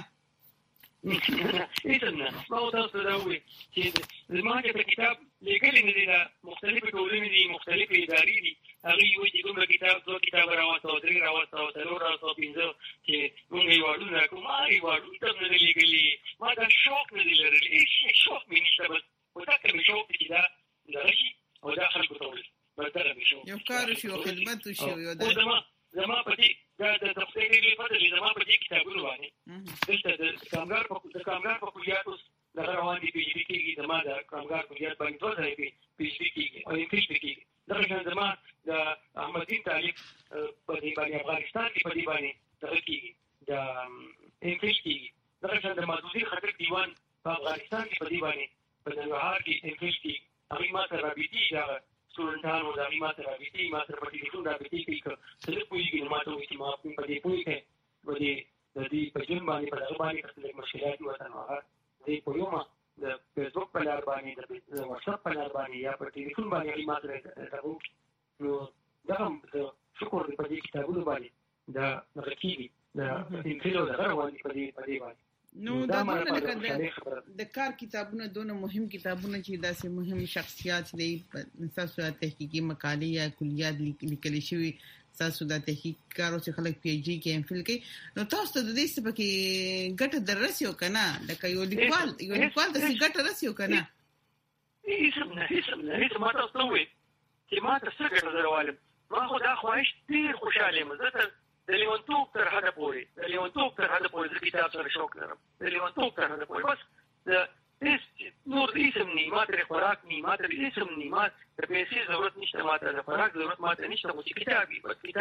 هیڅ نه ما تاسو ته وایي چې زما چې کتاب لیکل نه دي مختلفې ټولنې دي مختلفې ادارې دي هغې وایي چې کوم کتاب دوه کتاب راوستو درې راوستو څلور راوستو پنځه چې موږ یې واړو نه کوم ما یې واړو کتاب نه دی لیکلي ما دا شوق نه دی لرلی هېڅ شوق مې نشته بس خو دا که مې شوق دی چې دا دغه شي او دا خلکو ته وایي بس دغه مې شوق یو کار وشي او خدمت وشي خو زما زما په دې دا د تفسیر ډېرې پته دي زما په دې کتابونو باندې دلته د کامګار په د کامګار په کلیات اوس دغه روان دي پي ایچ ډي کېږي زما د کامګار کلیات باندې دوه ځایه پي ایچ ډي کېږي او ایم فل پې کېږي دغه شان زما د احمددین طالب په دې باندې افغانستان کې په دې باندې دغه کېږي د ایم فل کېږي دغه شان د مادودي خټک دیوان په افغانستان کې په دې باندې په ننګرهار کې ایم فل کېږي هغې ما سره رابطې دغه سټوډنټانو د هغې ما سره رابطې ما سره په ټلیفون رابطې کوي که څه نه پوهېږي نو ما ته وایي چې ما په دې پوه کړئ په دې د دې په ژوند باندې په دغه باندې که څه لږ مشکلات وته نو هغه زه یې پوهېږم د فیسبوک په لار باندې د واټساپ په لار باندې یا په ټلیفون باندې هغې ما سره دغه وکړي نو دغه شکر دی په دې کتابونو باندې د دغه کېږي د انفل او دغه روان دي په دې په دې باندې نو دا دونه لکه د کار کتابونه دونه مهم کتابونه چې داسې مهم شخصیات دی تاسو تحقیقي مقالې یا کلیات لیکل شوي تاسو د تحقیق کارو چې خلک پی ایچ ډي کې ام فل کوي نو تاسو ته د دې څه پکې ګټه در رسیو که نه لکه یو لیکوال یو لیکوال داسې ګټه رسیو که نه هېڅ هم نه هېڅ هم نه هېڅ ما تاسو ته وویل چې ما ته څه ګټه زه راوالم ما خو دا خواهش ډېر خوشحاله یم زه تر د لیونتوب تر حده پورې د لیونتوب تر حده پورې زه کتاب سره شوق لرم د لیونتوب تر حده پورې بس د هېڅ نور هېڅ هم نه ما ترې خوراک نه ما ترې هېڅ هم نه ما د پیسې ضرورت نشته ما ته د خوراک ضرورت ما ته نشته خو چې کتاب وي بس کتاب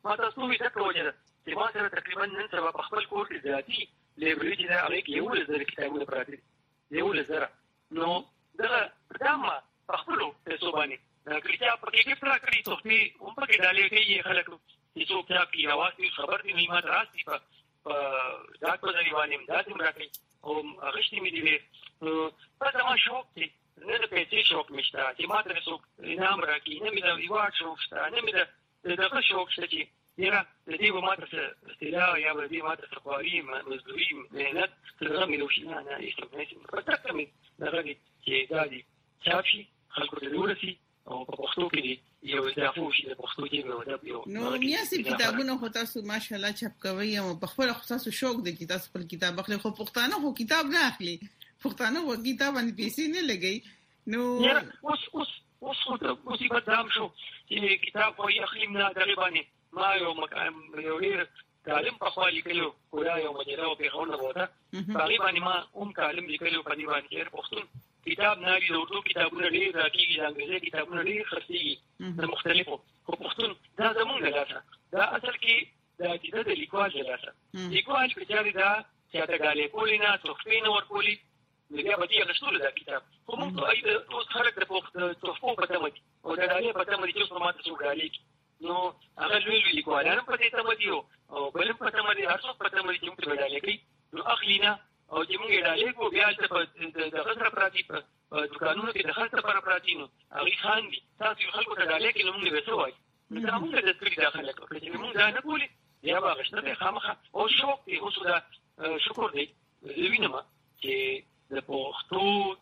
ما تاسو وی ځکه وجه چې ما سره تقریبا نن سبا په خپل کور کې ذاتي لایبرری چې دا هغه کې یو لزر کتابونه پراته دي یو لزر نو دا دغه په خپل پیسو باندې دا کتاب په کې پرا کړی څو چې هم په کې ډالې کې خلک چې څو کتاب کې راوځي خبر دي نه ما راځي په دا په ځای باندې دا تم راکړي او غشتي مې دي په دا شوق دي نه د پیسې شوق مشته چې ما ته څو انعام راکړي نه مې دا یو شوق شته نه مې دا دغه شوق شته چې یاره د دې به ماته څه استلا یا به دې ماته څه خواري مزدوري مهنت څنګه مې لوشي نه نه هیڅ په تاسو مې دغه دي چې دا دي چاپشي خلکو ته ورسي او په پښتو کې یو ځافو شي د پښتو کې نو دا یو نو میاسي کتابونه خو تاسو ماشاءالله چاپ کوي او په خپل تاسو شوق دي چې تاسو خپل کتاب اخلي خو پښتانه خو کتاب نه اخلي پښتانه و کتاب باندې پیسې نه لګي نو اوس اوس اوس خو د مصیبت دام شو چې کتاب خو یې اخلي نه تقریبا ما یو مقام یو ډیر تعلیم په خوا لیکلو کولا یو مجله په خونه وته تقریبا ما هم تعلیم لیکلو په دې باندې پښتون کتاب نه وی د اردو کتابونه ډیر راکېږي د انګریزي کتابونه ډیر خرڅېږي د مختلفو خو پښتون دا زمونږ لاسه دا اصل کې د کتاب د لیکوال لاسه لیکوال چې دا چې دا غالي کولینا تخفین ورکولي بیا به دې غشتول دا کتاب خو موږ ته اوس خلک د پښتو تحفو په تمه دي او دا غالي په تمه دي چې په ماته څو غالي نو هغه لوی لوی لیکوالان په دې تمه دي او بل په تمه دي هر څو په تمه دي چې موږ ته غالي کوي نو اخلینا او چې موږ غالي کو بیا چې د خسر پراتی په دکانونو کې د خسر پر پراتی نو هغه خان دي تاسو خلکو ته غالي کې موږ به څه وایي دا موږ د تکلیف داخله کوي چې موږ دا نه کولی یا به غشته خامخه او شوق دی اوس دا شکر دی وینم چې د پښتو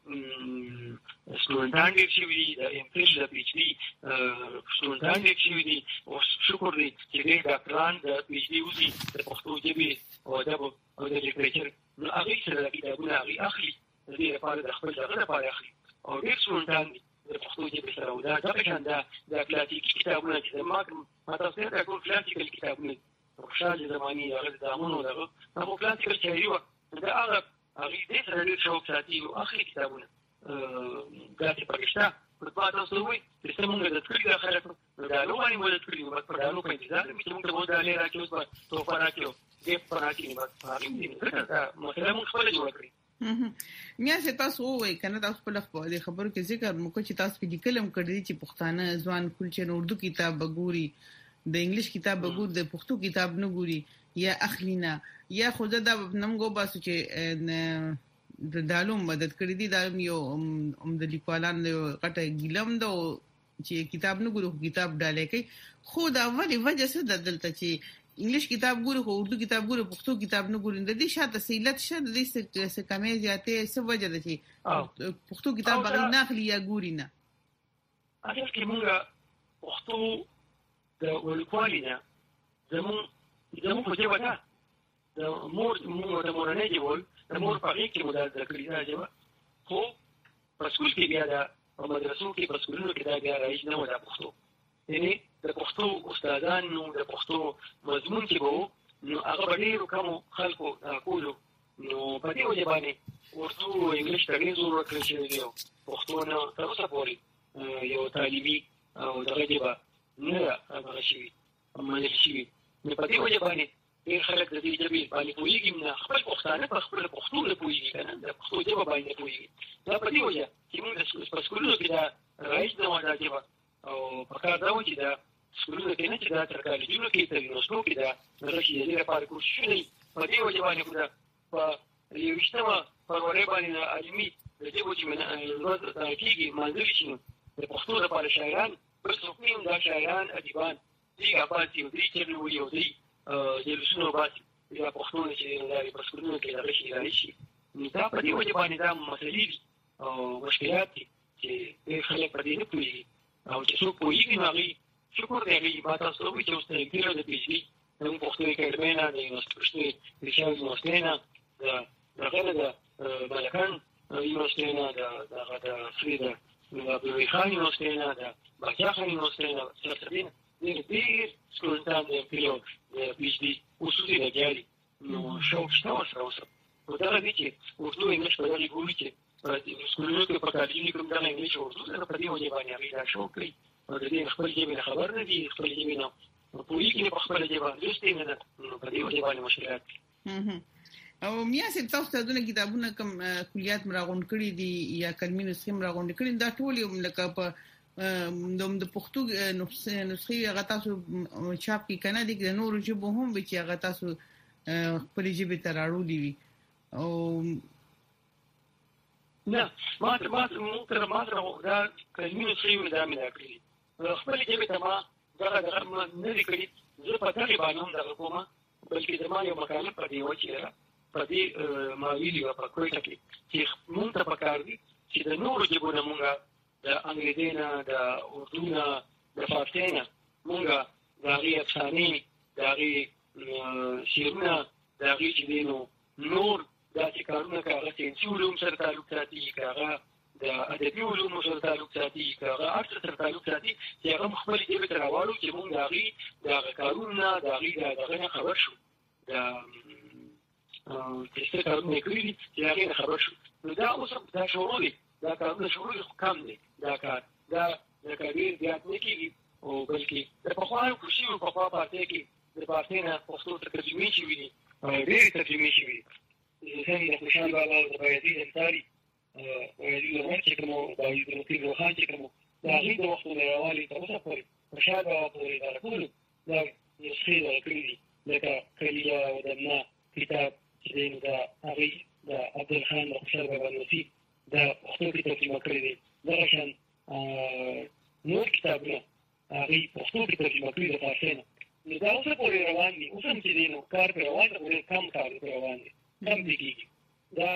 سټوډنټان دې چې وي د ام فل د پی ایچ ډي سټوډنټان دې چې وي او شکر دی چې دې ډاکټران د پی ایچ ډي وزي د پښتو ژبې او د او د لیټریچر نو هغه سره د کتابونو هغه اخلي د دې لپاره د خپل ځای لپاره اخلي او ډېر سټوډنټان د پښتو ژبې سره دا د څنګه د کلاسیک کتابونو چې ما ما تاسو ته ټول کلاسیکل کتابونه خوشاله زماني هغه د زمانو دغه هغه کلاسیکل چې یو دا هغه هغه دې سره ډېر شوق ساتي او اخلي کتابونه ګاټي پکښتا په تاسو وایي چې څنګه د ټولګي داخله کړو دا نو باندې مو د ټولګي په پرانو په انتظار چې موږ ته ودا لري راکې اوس په توفه راکې دې په راکې نه هغه دې دا مسله موږ خپل جوړ کړی میا چې تاسو وایي کنه تاسو په خپل خبرو کې ذکر مو کو چې تاسو په لیکلم کړی چې پښتانه ځوان کلچر اردو کتاب بګوري د انګلیش کتاب بګور د پښتو کتاب نه ګوري یا اخلینا یا خود دا نمګو باسو چې د دالو مدد کړی دي دا یو هم د لیکوالانو غټه ګلم دا چې کتاب نه ګورو کتاب ډالې کوي خو دا اولی وجه څه د دلته چې انګلیش کتاب ګورو خو اردو کتاب ګورو پښتو کتاب نه ګورو د دې شاته سیلت شه د دې څه کمې زیاتې څه وجه ده چې پښتو کتاب باندې نه اخلي یا ګوري نه اصل کې موږ پښتو د ولکوالینا زمون زمون په ځای وتا د مور مور د مورنۍ جوړ د مور په کې مو دا ذکرې راځي خو په سکول کې بیا دا په مدرسو کې په سکولونو کې دا بیا راځي نه ودا پښتو یعنی د پښتو استادان نو د پښتو مضمون کې وو نو هغه ډېر کوم خلکو کولو نو په دې وجه باندې اردو او انګلیش ته ډېر زور ورکړل شوی دی پښتو نه تر اوسه پورې یو طالبي او دغه جبا نه هغه شي عمل شي نو په دې وجه باندې ډېر خلک د دې ژبې باندې پوهېږي نه خپل پښتانه په خپل پښتو نه پوهېږي کنه د پښتو ژبه باندې پوهېږي دا په دې وجه چې موږ په سکولونو کې دا رایج نه ودا ژبه او په کار دا و چې دا سکولونو کې نه چې دا تر کالجونو کې تر یونیورسيټو کې دا د رشي د لپاره کوشش نه په دې وجه باندې دا په یو وشتمه پرورې باندې علمي د دې وجه من د کېږي مازل شي د پښتو لپاره شاعران پر څوکیم دا شاعران ادیبان دي افاتی او دي چې نو یو دي د لسونو باسي یا پښتو چې دا په سکولونو کې د رشي راشي نو دا په دې وجه باندې دا مسلې دي او مشکلات دي چې خلک په دې نه پوهېږي او چې څوک پوهېږي نو هغوی شکر دی هغوی ما تاسو وایي چې اوس د انګلیسي د پی ایچ ډي زموږ پښتو اکاډمۍ نه د یونیورسټۍ د شاوز یونیورسټۍ نه د دغه نه د ملکان یونیورسټۍ نه د هغه د سوی د عبدالوهي خان یونیورسټۍ نه د باچا خان یونیورسټۍ نه سرسبین ډېر ډېر سټوډنټان د پیلو د پی ایچ ډي اصولي لګیا دي نو شوق شته ورسره اوسه نو دغه دی چې اردو انګلیش په دغې ګوري چې سکولونو کې په کالجونو کې کوم دغه انګلیش اردو سره په دې وجې باندې هغوی دا شوق کوي او د دې خپل ژبې نه خبر نه دي خپل ژبې نه پوری کې په خپل ژبه لوستي نه ده په دې وجه باندې مشکلات او میا سي تاسو ته دونه کتابونه کوم کلیات مراغون کړی دي یا کلمې نسخې مراغون کړی دا ټول یو لکه په د پښتو نسخې هغه تاسو چاپ کې کنه دي د نورو ژبو هم به چې هغه تاسو خپل ژبه ته راوړي وي او نه ما ما مو تر ما تر دا کلمې نسخې ودا مې راکړي خپل ژبه ته ما دا دا نه لیکلي زه په دغه باندې هم دا کومه بلکې زما یو مقاله په دی و چې په دې ما ویلي په کوټه کې چې مونږ ته پکار دي چې د نورو ژبو نه مونږه د انګریزي نه د اردو نه د فارسي نه مونږه د هغې افسانې د هغې شعرونه د هغې چې دی نو نور داسې کارونه که هغه ساینسي علوم سره تعلق ساتي که هغه د ادبي علومو سره تعلق ساتي که هغه هر څه سره تعلق ساتي چې هغه مو خپلې ژبې ته راواړو چې مونږ د هغې د هغه کارونو نه د هغې د هغه نه خبر شو د چې څه کارونه کړي دي چې هغې نه خبر شو نو دا اوس دا شعور دی دا کارونه شعور کم دی دا کار دا د ډېر زیات نه کېږي او بلکې د پخوانیو کوششونو پخوا پارتۍ کې د پارتۍ نه پښتو ته ترجمې شوي دي ډېرې ترجمې شوي دي هم د خوشحال بابا او د بایزید انصاري بایزید عمر چې کوم او بایزید مطیع روخان چې کوم د هغې د وختو نه راوالي تر اوسه پورې خوشحال بابا پورې دا ټولو دا نسخې دغه کړي دي لکه کلیه او دمنه کتاب چې دی نو د هغې د عبدالخان د خوشحال بابا نصیب د پښتو کې ترجمه کړی دی دغه شان نور کتابونه هغې پښتو کې ترجمه کړي د فارسي نه نو دا اوسه پورې روان دي اوس هم چې دی نو کار پرې روان دی ډېر کم کار پرې روان دی کم دې کېږي دا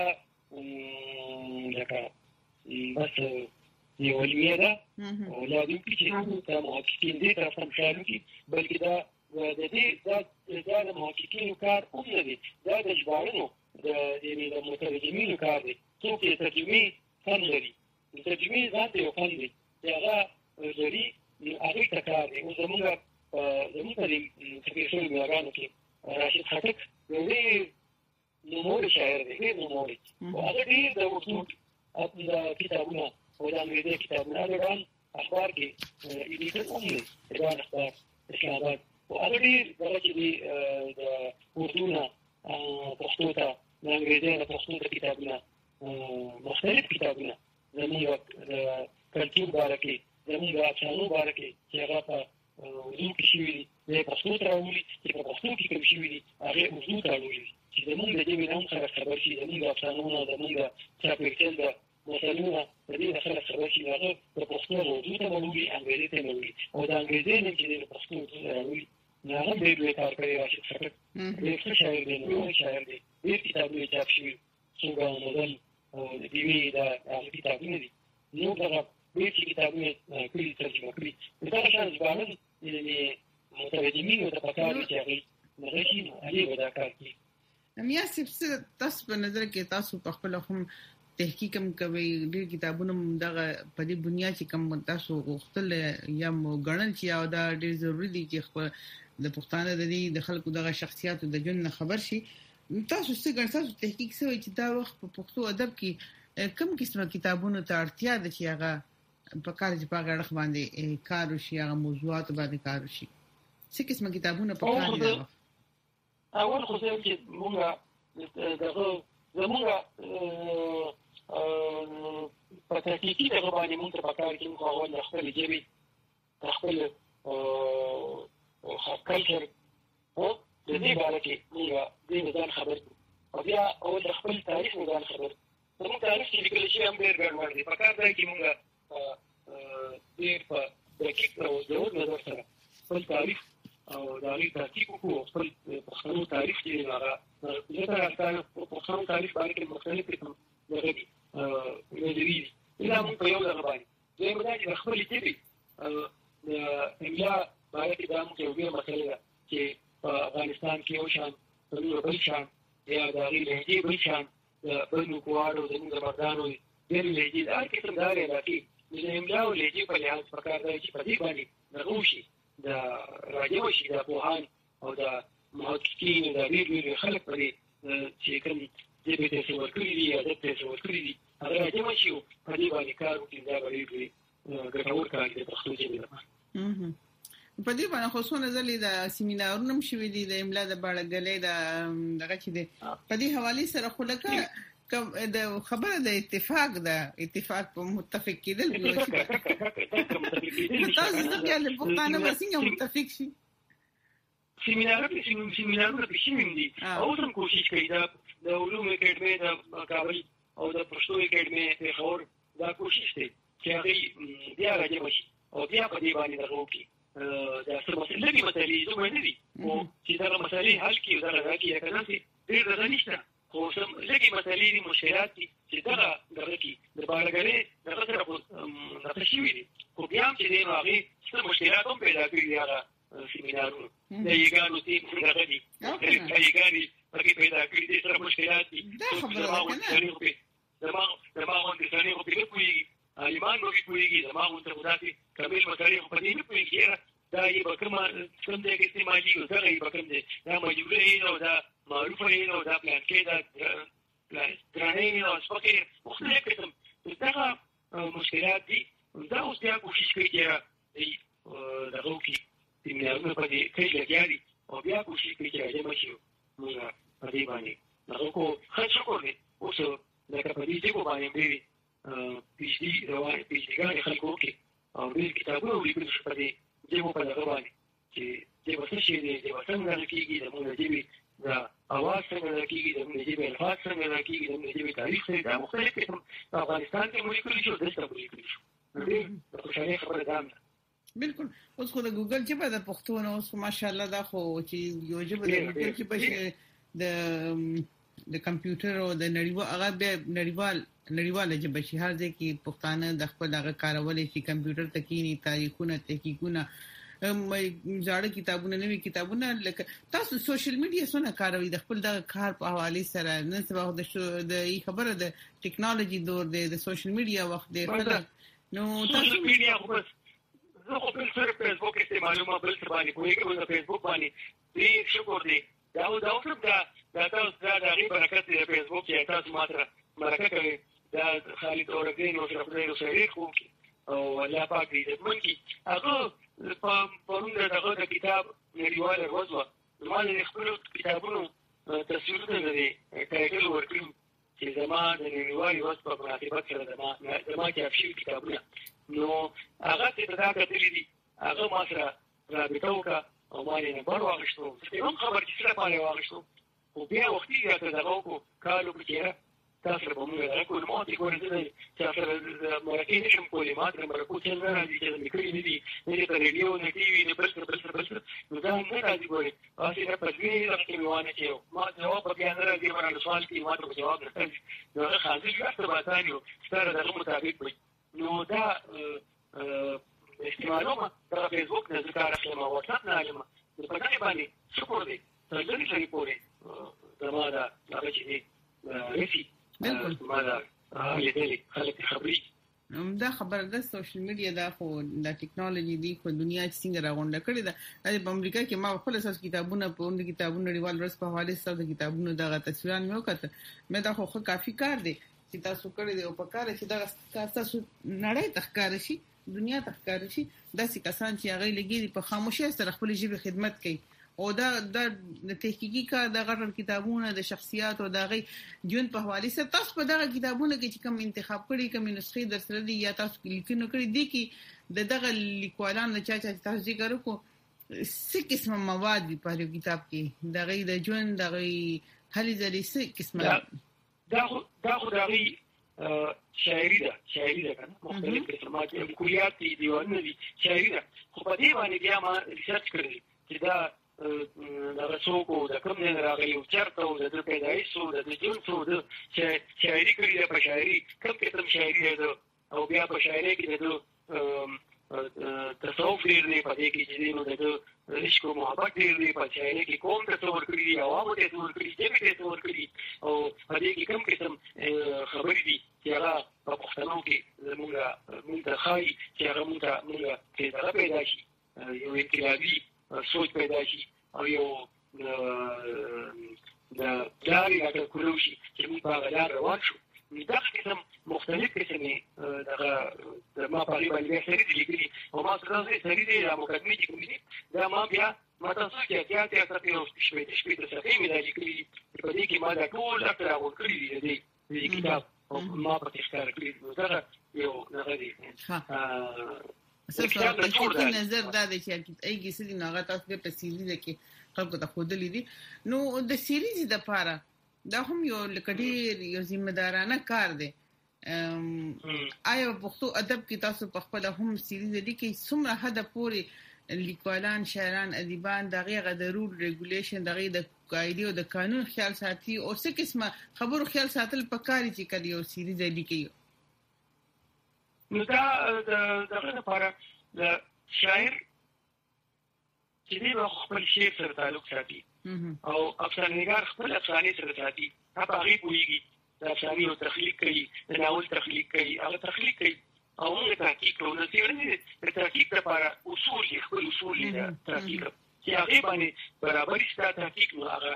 لکه بس یو علمیه ده او لا دې وکړي چې دا محققین دې طرف ته مشال وکړي بلکې دا د دې دا د محققینو کار هم نه دی دا د ژباړنو د مترجمینو کار دی څوک چې ترجمې فن لري د ترجمې ذات یو فن دی چې هغه لري هغې ته کار دی اوس زموږ زموږ په دې تفریح شوي میاګانو کې راشد خټک یو ډېر نوموړی شاعر دی ډېر نوموړی او هغه ډېر د اردو د کتابونه او د انګریزي کتابونه د ډان اخبار کې ایډیټر هم دی د ډان اخبار اسلام آباد او هغه ډېر دغه چې دی د اردو نه پښتو ته د انګریزي نه پښتو ته کتابونه مختلف کتابونه زموږ د کلتور باره کې زموږ د افسانو باره کې چې هغه په اردو کې شوي دي دی پښتو ته راولي چې په پښتو کې کوم شوي دي هغې اردو ته راولي چې زموږ د ژبې نه هم خلک خبر شي زموږ د افسانو نه زموږ د چاپېریال د مثلونه د دې نه خلک خبر شي هغه په پښتو او اردو ته راولي انګریزي ته راولي او د انګریزي نه چې دی د پښتو اردو ته راولي نو هغه ډېر لوی کار کړی راشد خټک ډېر ښه شاعر دی نوموړی شاعر دی ډېر کتابونه یې چاپ شوي څومره مدل او د ډیوي د هغه کتابونه دي نور دغه ډېر چې کتابونه یې کړي ترجمه کړي نو دغه شان ژباړل د مترجمینو ته پکار دي چې هغې دغه شي نو هغې به دا کار کوي میا صاحب تاسو په نظر کې تاسو په خپله هم تحقیق هم کوئ ډېر کتابونه دغه په دې بنیاد چې کوم تاسو غوښتل یا مو ګڼل چې او دا ډېر ضروري دي چې خپل د پښتانه د دې د خلکو دغه شخصیاتو د ژوند نه خبر شي تاسو څه ګڼئ تاسو تحقیق شوی چې دا وخت په پښتو ادب کې کوم قسمه کتابونو ته اړتیا ده چې هغه په کار چې په هغه اړخ باندې کار وشي هغه موضوعات باندې کار وشي څه قسمه کتابونه په کار دي اول خو زه چې موږ دغه زموږ په تحقیقي دغه باندې موږ ته په کار کې موږ اول د خپلې ژبې د خپل کلچر او د دې باره کې موږ دې نه ځان خبر کړو او بیا اول د خپل تاریخ نه ځان خبر زموږ تاریخ چې لیکل شوی هم ډېر ګډوډ دی په کار دی چې موږ ډېر په دقیق او ضرور نظر سره خپل تاریخ او د هغې تحقیق وکړو خپل پښتنو تاریخ چې دی هغه ځکه پښتنو تاریخ باره کې مختلف قسم دغه دي نظري دي دا موږ په یو دغه باندې دویمه دا چې د خپلې ژبې د املا باره کې دا موږ یو بېله مسله ده چې په افغانستان کې یو شان په نورو بل شان یا د هغې لهجې بل شان د بنو کوواړو زموږ د مردانو ډېرې لهجې د هر قسم د هرې علاقې د املا او لهجې په لحاظ پکار دی چې په دې باندې دغه وشي د راجع وشي د پوهان او د محققین د ډېر ډېر خلک په دې چې کوم ژبې ته څه ورکړي دي ادب ته څه ورکړي دي هغه راجع وشي او په دې باندې کار وکړي دا به ډېر ګټور کار دی د پښتو ژبې لپاره په دې باندې خصوصا ځلې د سیمینارونو هم شوي دي د املا د باړګلې د دغه چې دی په دې حواله سره خو لکه د خبره د اتفاق د اتفاق په متفق کېدل وي تاسو څنګه له پښتانه وسینګه متفق شي سیمینارونه سیمینارونه په شي دي او هم کوشش کوي دا د علوم اکیډمي د کابل او د پښتو اکیډمي په خور دا کوشش کوي چې هغه بیا راځي شي او بیا په دې باندې دغوکي دا څه مسله دي مثالي زموږ نه دي او چې دا مسالې حل کیږي دا راځي کنه چې ډېر راځنيشته خو سم لګي مسالې دي مشکلات دي چې دا درکې د باړګلې دغه سره په تشوي دي خو بیا هم چې دی هغه څه مشکلات هم پیدا کړي هغه سیمینارونه د یګانو دي دغه دي د یګاني پکې پیدا کړي دي سره مشکلات دي دا خبره ده دماغ دماغ د ثاني په پیل کوي ایمان نو کوي دماغ ته خدای کامل مسالې په دې نه کوي دا یې بکما څنګه دې استعمالي او دا یې بکم دې دا مجبورې نو دا معروف نه دا پلان کې دا پلان درانه او سپکه مختلف قسم دا مشکلات دي دا اوس بیا کوشش کوي چې دا روکي سیمینارونه په دې کې لګیاري او بیا کوشش کوي چې راځي مشي موږ په دې باندې نو کو خاصه کوي اوس دا په دې چې کو باندې دی پی ایچ ډي روان پی ایچ ډي ګان خلکو کې او دې کتابونه لیکل شو په دې چې په دغه باندې چې چې وڅ شي دې چې څنګه کېږي د موږ دې دا اواز څنګه کېږي د موږ دې الفاظ څنګه کېږي د موږ دې تاریخ څنګه دا مختلف قسم افغانستان کې موږ لیکل شو دلته موږ لیکل شو دې په شانې خبره ده بالکل اوس خو د ګوګل چې په د پښتو نو اوس ماشاءالله دا خو چې یو چې په ګوګل کې په د د کمپیوټر او د نړیوال هغه به نړیوال نړیواله جبه شي هر ځای کې پښتانه د خپل هغه کارولې شي کمپیوټر تکینی تاریخونه تحقیقونه زاړه کتابونه نوي کتابونه لکه تاسو سوشل میډیا څنګه کاروي د خپل د کار په حواله سره نن سبا د د خبره د ټیکنالوژي دور دی د سوشل میډیا وخت دی نو تاسو میډیا خو زه خو بل سره فیسبوک استعمالوم بل څه باندې کوی کوم د فیسبوک باندې دې شکر دی دا دا اوس دا دا تاسو دا د برکت د فیسبوک کې تاسو ماته مرکه کوي دا خالد اورګین او شرفدار شریک خو او الله پاک دې من کی هغه په پرونده دغه د کتاب نړیواله ورځ ما د خپل کتابونو تصویرونه لري ټایټل ورکړم چې زما د نړیوالې ورځ په مناسبت سره زما زما کې افشي کتابونه نو هغه ته دا کتلې دي هغه ما سره رابطه وکړه او ما یې نمبر واغشتو چې هم خبر چې سره پاره واغشتو او بیا وختي راته دغه کو کالو کې تاسو به موږ راکو نو ماته ګورئ چې تاسو مرکه نشم کولای ما تر مرکو چې نه راځي چې میکري نه دي نه ته ریډیو نه ټي وي نه بل څه بل څه بل څه نو دا نه راځي ګورئ تاسو نه پښې راځي روانه چې ما جواب بیا نه راځي ورته سوال کې ما ته جواب نه راځي نو هغه حاضر یو څه باتانیو ستاره دغه مطابق وي نو دا استعمالومه دا فیسبوک نه ذکر اخلم او واتساپ نه علم په دې باندې شکر دې تاسو دې لري پورې دا ما دا هغه چې رسي بالکل ماذا هي دې خلک خبري دا خبره ده سوشل میډیا دا خو د ټیکنالوژي دی خو دنیا څنګه راغونډه کړې ده په امریکا کې ما خپل اساس کتابونه په اند کتابونو ریوال ورس په حواله سره د کتابونو دغه تصویران مې وکړه مې دا خو کافي کار دی چې تاسو کړی دی او په کار چې دا کار تاسو نړۍ تخکار شي دنیا تخکار شي داسې کسان چې هغه لګي په خاموشي سره خپل ژبه خدمت کوي او دا د تحقیقي کار د غټ کتابونو د شخصیت او د غي جون په حواله سره تاسو په دغه کتابونو کې چې کوم انتخاب کړی کوم نسخې در سره دي یا تاسو لیکنه کړی دي کې د دغه لیکوالانو چا چې تاسو ذکر وکړو څه قسم مواد دي په کتاب کې د غي د جون د غي هلي ځلې څه قسمه دا دا خو دا غي شاعري ده شاعري ده کنه مختلف قسمات کلیات دي دیوانونه دي شاعري ده خو په دې باندې بیا ما ریسرچ کړی چې دا دا څوک د کوم نه راغلی او چرته او د پیدایش او د جون څو د شاعري کړی ده په شاعري کوم قسم شاعري ده او بیا په شاعري کې د تصوف لري په دې کې چې نو د عشق او محبت لري په شاعري کې کوم تصور کړی او هغه تصور کړی چې به تصور کړی او په دې کې کوم قسم خبرې دي چې هغه په پښتنو کې موږ موږ خای چې هغه موږ موږ چې دا پیدا شي یو انقلابي سوچ پیدا شي او یو د لارې راته کولو شي چې موږ په هغه لار روان شو دا قسم مختلف قسمه دغه د ما په اړه باندې سری دي لیکلي او ما سره سری دي د مقدمه چې کوم دي دا ما بیا ما تاسو کې اتیا اتیا سره یو شپې شپې ته سره مې دا لیکلي په دې کې ما دا ټول اکثر او کړی دي دې کتاب او ما په تشکر کړی دا یو دغه دي ها څه څه نظر دا دی چې ایږي سړي ناغه تاسو په سیریز کې خلکو ته خودلې دي نو د سیریز د پاره دا هم یو لکډیر یو ذمہدارانه کار دی آیا پښتو ادب کې تاسو په خپل هم سیریز لیکي څومره حد پورې لیکوالان شاعران ادیبان دغه غدرول ریګولیشن دغه د قاعده او د قانون خیال ساتي او څه قسمه خبرو خیال ساتل پکاري چې کړي او سیریز لیکي نو دا دغه لپاره د شاعر چې دی خپل شعر سره تعلق ساتي او افسانه‌نګار خپل افسانې سره ساتي هغه هغه پوهیږي د افسانې او تخلیق کوي د ناول تخلیق کوي هغه تخلیق کوي او موږ تحقیق کوو نو چې د تحقیق لپاره اصول یې خپل اصول یې تحقیق چې هغه باندې برابر شته تحقیق نو هغه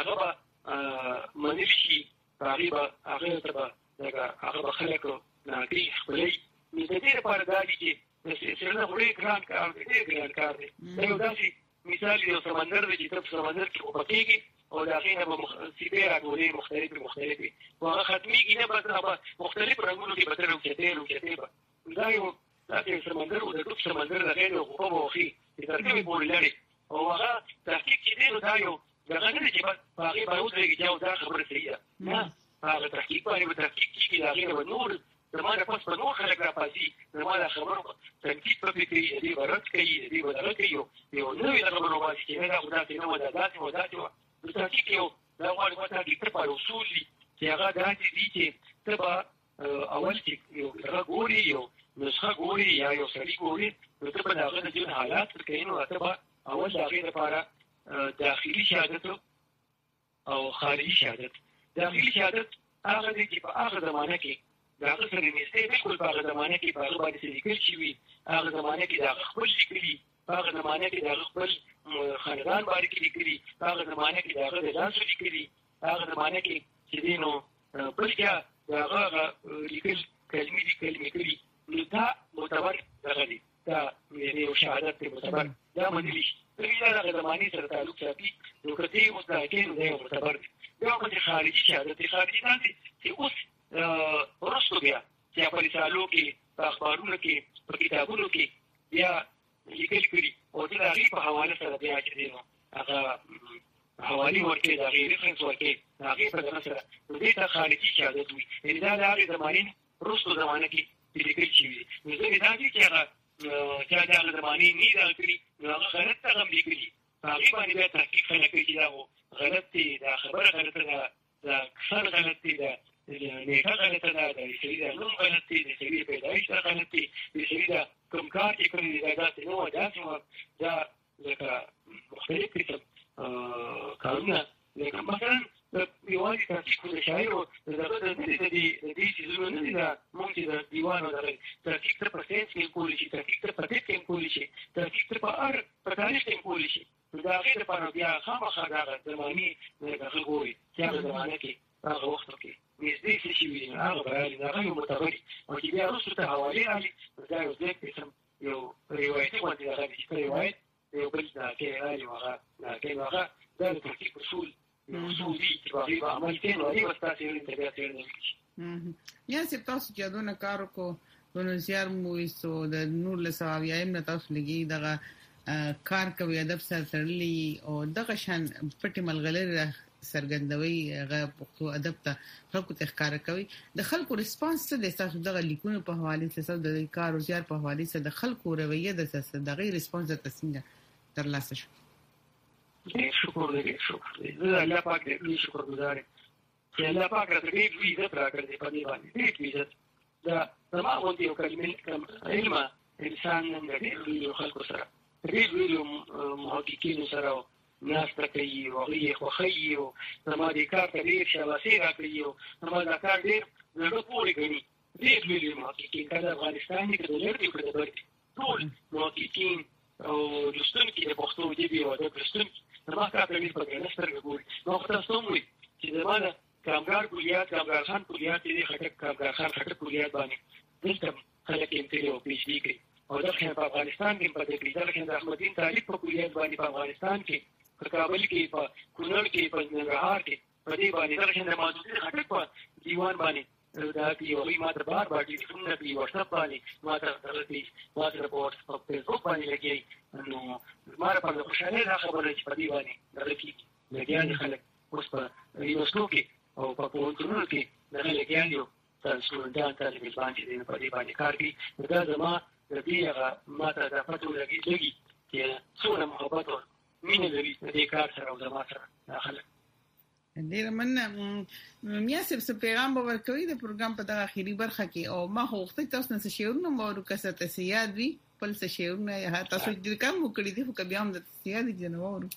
هغه منل شي هغه هغه ته دغه هغه خلک نه کوي خپلې نو د دې لپاره دا دي چې څنګه وړي ګران کار دی ګران کار دی دا یو داسې مثال یو سمندر دی چې په سمندر کې وبکیږي او دا غینه به سیبه راغوري مختلفه مختلفه وهغه ختميږي نه بس مختلف رنگونو کې بدل او کېدل او کېدل دا یو دا چې سمندر او د ټوپ سمندر د غینه غوبه وخی چې ترکیب پورې لري او هغه تحقیق کې دی نو دا یو دا غنه چې په هغه باندې دی چې دا خبره صحیح ده نه هغه تحقیق باندې تحقیق کې دا غینه نور زموږ په پس په نور خلک راپاسي زموږ خبرو تنقید په کې دی ورته کوي دی ورته کوي یو نوې خبرو باندې چې دا خدای ته نو دا داسې و داسې د تحقیق یو دا غواړي چې تحقیق په اصول چې هغه داسې دي چې تبا اول چې یو هغه ګوري یو نسخه ګوري یا یو سړي ګوري نو تبا هغه د جن حالات کوي نو تبا اول هغه لپاره داخلي شهادت او خارجي شهادت داخلي شهادت هغه دي چې په هغه زمانه کې دا هغه سره نږدې بالکل په هغه زمانه کې په هغه باندې لیکل شوی هغه زمانه کې دا خپل لیکلي هغه زمانه کې دا خپل خاندان باندې لیکلي هغه زمانه کې دا هغه لاس لیکلي هغه زمانه کې چې دینو بلکې دا هغه لیکل کلمې دي کلمې کړي نو دا معتبر دغه دي دا یو شهادت دی معتبر دا منل شي دا هغه زمانه سره تعلق ساتي نو کته اوس دا کې نو دا معتبر دی دا کوم خارجي شهادت خارجي نه چې اوس ورسره بیا چې په رسالو کې په اخبارونو کې په کتابونو کې بیا لیکل کړي او د هغه په حواله سره بیا چې دینو هغه حواله ورته د غیر ریفرنس ورته هغه په دغه سره د دې ته خارجي شهادت وي دا د هغه زمانه ورسره زمانه کې لیکل شوی نو زه دا چې هغه چې دا د زمانه نه دا کړی نو هغه غلط څنګه لیکلي هغه باندې بیا تحقیق نه کوي دا غلط دی دا خبره غلطه ده دا څر غلط دی دا نه غلطه ده د شریعه نوم غلط دی د شریعه پیدایش غلط دی د شریعه کوم کار چې کوي دا داسې نو داسې نو دا لکه مختلف قسم کارونه لکه مثلا یوازې تحقیق د شاعر دغه د دې د دې چې نه دي دا مونږ د دیوانو دغه تحقیق تر پرسنټ کې کولی شي تحقیق تر پټ کې کولی شي تحقیق تر په ار په تاریخ کې کولی شي دا غیر په بیا خامخا دا زماني دغه ګوري چې هغه زمانه کې هغه وخت کې نږدې شي وي هغه برابر هغه متغیر او چې بیا وروسته حواله علي دا یو ځکه قسم یو روایت باندې هغه چې روایت یو بل دا کې علي هغه دا کې هغه دا تحقیق اصول اصول دي چې باندې عمل کوي نو یو تاسو یې انتباه کوئ یا چې تاسو چې دونه کار کو نو زیار مو ایستو د نور له ثوابیایم نه تاسو لګي دغه کار کوي ادب سره تړلي او دغه شان پټي ملغلره سرګندوي هغه پښتو ادب ته خلکو ته ښکارا کوي د خلکو ریسپانس څه د تاسو دغه لیکونو په حواله سره د کار او زیار په حواله سره د خلکو رویه د څه دغه ریسپانس د تسنګ تر لاسه شو شکر دې شکر دې الله پاک دې شکر گزار چې الله پاک راته دې وی عزت راکړي په دې باندې دې عزت دا زما غوندي یو کلمه کم علم انسان نه دې یو خلکو سره دې ویلو محققین سره ناس تکي او هغه خوخي او زما دې کار ته ډیر شاباسي راکړي او زما دا کار ډیر زړه پورې کوي دې ویلو محققین کله افغانستان کې د لري په دغه ټول محققین او دستون کې د پښتو دې او د دستون زما کار ته ډیر په ګټه ګوري نو تاسو موږ چې زما کامګار کلیات کامګار خان کلیات دې خټک کامګار خان خټک کلیات باندې دلته خلک یې تیرې او پیش دي کوي او دا په افغانستان کې په دې کې دا د احمدین طالب په کلیات باندې په افغانستان کې په کابل کې په کونړ کې په ننګرهار کې په دې باندې دا څنګه موجوده خټک په دیوان باندې دا دی او ما تر بار باندې څنګه په واتس اپ باندې ما تر درته ما تر په واتس اپ فیسبوک باندې لګي نو ما په خوشاله دا خبره چې په دې باندې درته لګي خلک اوس په یونیورسيټو کې او په پوهنتونونو کې دغه لګیان یو تاسو دا طالب باندې د په دې باندې کار کوي دا زما د دې هغه ماته د پټو لګي لګي چې څونه محبت او مینه لري د دې کار سره او زما سره داخله ډیر مننه میا سب پیغام به ورکوي د پروګرام په دغه اخیری برخه کې او ما هوښته تاسو نه شعرونه مو ورکسه ته یاد وي خپل شعرونه یا تاسو دې کوم وکړي دي خو بیا هم د یاد جنوورو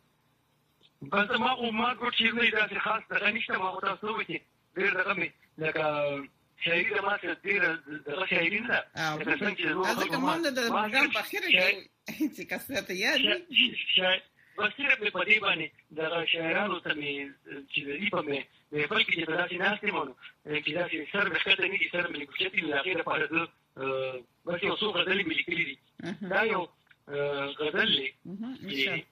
بس ما او ما کو چې نه دا خاص دغه نشته ما تاسو وایي ډیر دغه مې لکه شاعري د ما څخه ډیر دغه شاعري نه دا څنګه چې دا کوم د پروګرام په اخر کې چې کسه ته یاد وي بس صرف په دې باندې د شاعرانو ته مې چې دې په مې په بل کې چې تاسو نه استعمالو چې دا چې سر بخته نه دي سر مې کوچتي لا غیر په اړه بس یو څو غزلې مې لیکلې دي دا یو غزل دی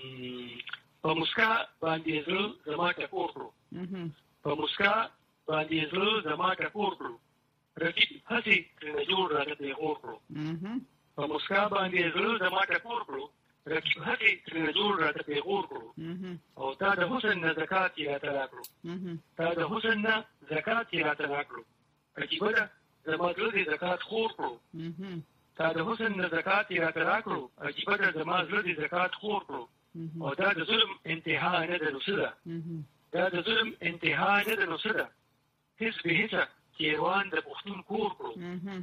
په مسکا باندې زړه زما ټکور کړو په مسکا باندې زړه زما ټکور کړو رقیب هسي ترې جوړ راځي غور کړو په مسکا باندې زړه زما ټکور کړو رقیب هسي ترې جوړ راځي غور کړو او تا د حسن نه زکات یې راته کړو تا د حسن نه زکات یې راته کړو رقیب دا زما زړه زکات خور کړو تا د حسن نه زکات یې راته کړو رقیب دا زما زړه زکات خور کړو او دا د ظلم انتها نه ده نوسره دا د ظلم انتها نه ده نوسره هیڅ به هیڅ کیروان د پښتون کور کړو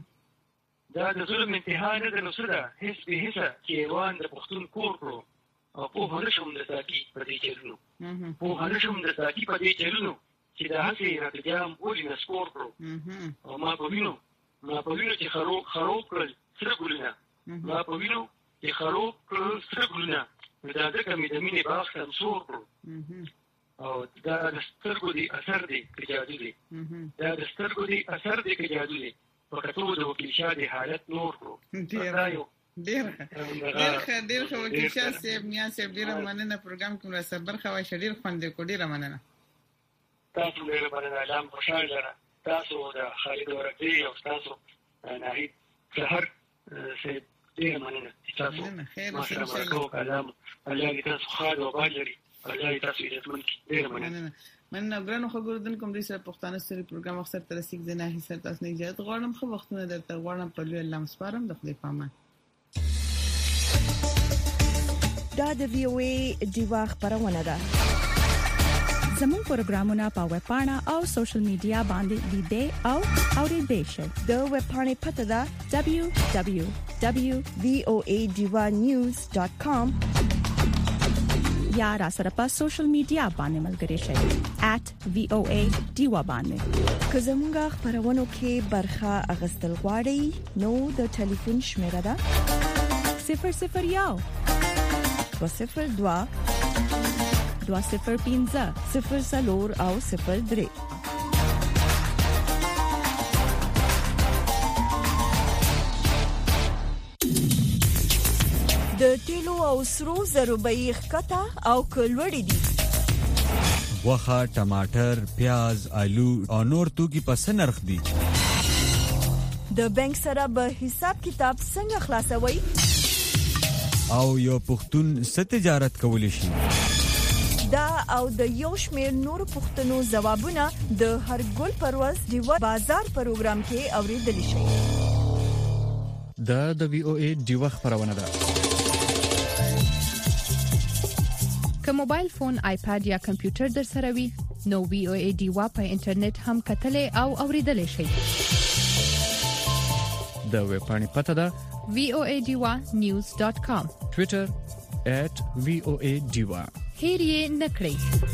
دا د ظلم انتها نه ده نوسره هیڅ به هیڅ کیروان د پښتون کور کړو او په هر شوم د ساقي په دې چلونو په هر شوم د ساقي په دې چلونو چې دا هسې راته جام ولې نسکور کړو او ما په وینو ما په وینو چې خروب خروب کړل سره ګلونه ما په وینو چې خروب کړل سره ګلونه دا ځکه مې د مینې باغ سمسور کړو او دا د سترګو دی اثر دی که جادو دی دا د سترګو دی اثر دی که جادو دی په کتو د وکیل شاه دی حالت نور کړو ډېر ډېر ښه ډېر ښه وکیل شاه صاحب میا صاحب ډېره مننه پروګرام کې مرسته برخه وای ډېر خوند کو ډېره مننه تاسو ډېر مننه علام خوشاله لره تاسو د خالد ورقي او تاسو ناهید سحر سید ډېر مننه تاسو ما سره مرکو کلام الله دې تاسو خاله او باجري الله دې تاسو دې تمن ډېر مننه مننه ګرانو خبرو دن کوم دې سره پښتانه ستوري پروګرام اکثر تر سیګ زنه هي سره تاسو نه اجازه غواړم خو وختونه درته غواړم په لوی الله مسپارم د خپل پامه دا د وی او ای دیوا خبرونه ده زموږ پروګرامونه په ویب پاڼه او سوشل میډیا باندې لیدئ او اوریدئ شئ د ویب پاڼې پته ده دبليو دبليو دبليو ډاٹ وی او ای دیوا نیوز ډاٹ کام یا را سره په سوشل میډیا باندې ملګری شئ ایٹ وی او ای دیوا باندې که زموږ خبرونه کې برخه اغستل غواړئ نو د ټلیفون شمیره ده صفر صفر یو صفر دوا دوا صفر پینځه صفر سلور او صفر درې د تیلو او سرو زرو بیې ښکته او کلوړې دي وخه ټماټر پیاز آلو او نور توکي په سنرخ دي د بانک سره به حساب کتاب څنګه خلاصوي او یو پښتون ست تجارت کولی شي دا او د یو شمیر نور پښتنو جوابونه د هر ګل پرواز دیوا بازار پروګرام کې اوریدل شي دا د وی او ای دیوا خبرونه ده که موبایل فون آیپاد یا کمپیوټر در سره وي نو وی او ای دیوا په انټرنیټ هم کتلې او اوریدل شي د ویب پاڼې پته ده وی او ای دیوا نیوز ډاٹ کام ټوئیټر ایٹ وی او ای دیوا هیر یې نکړئ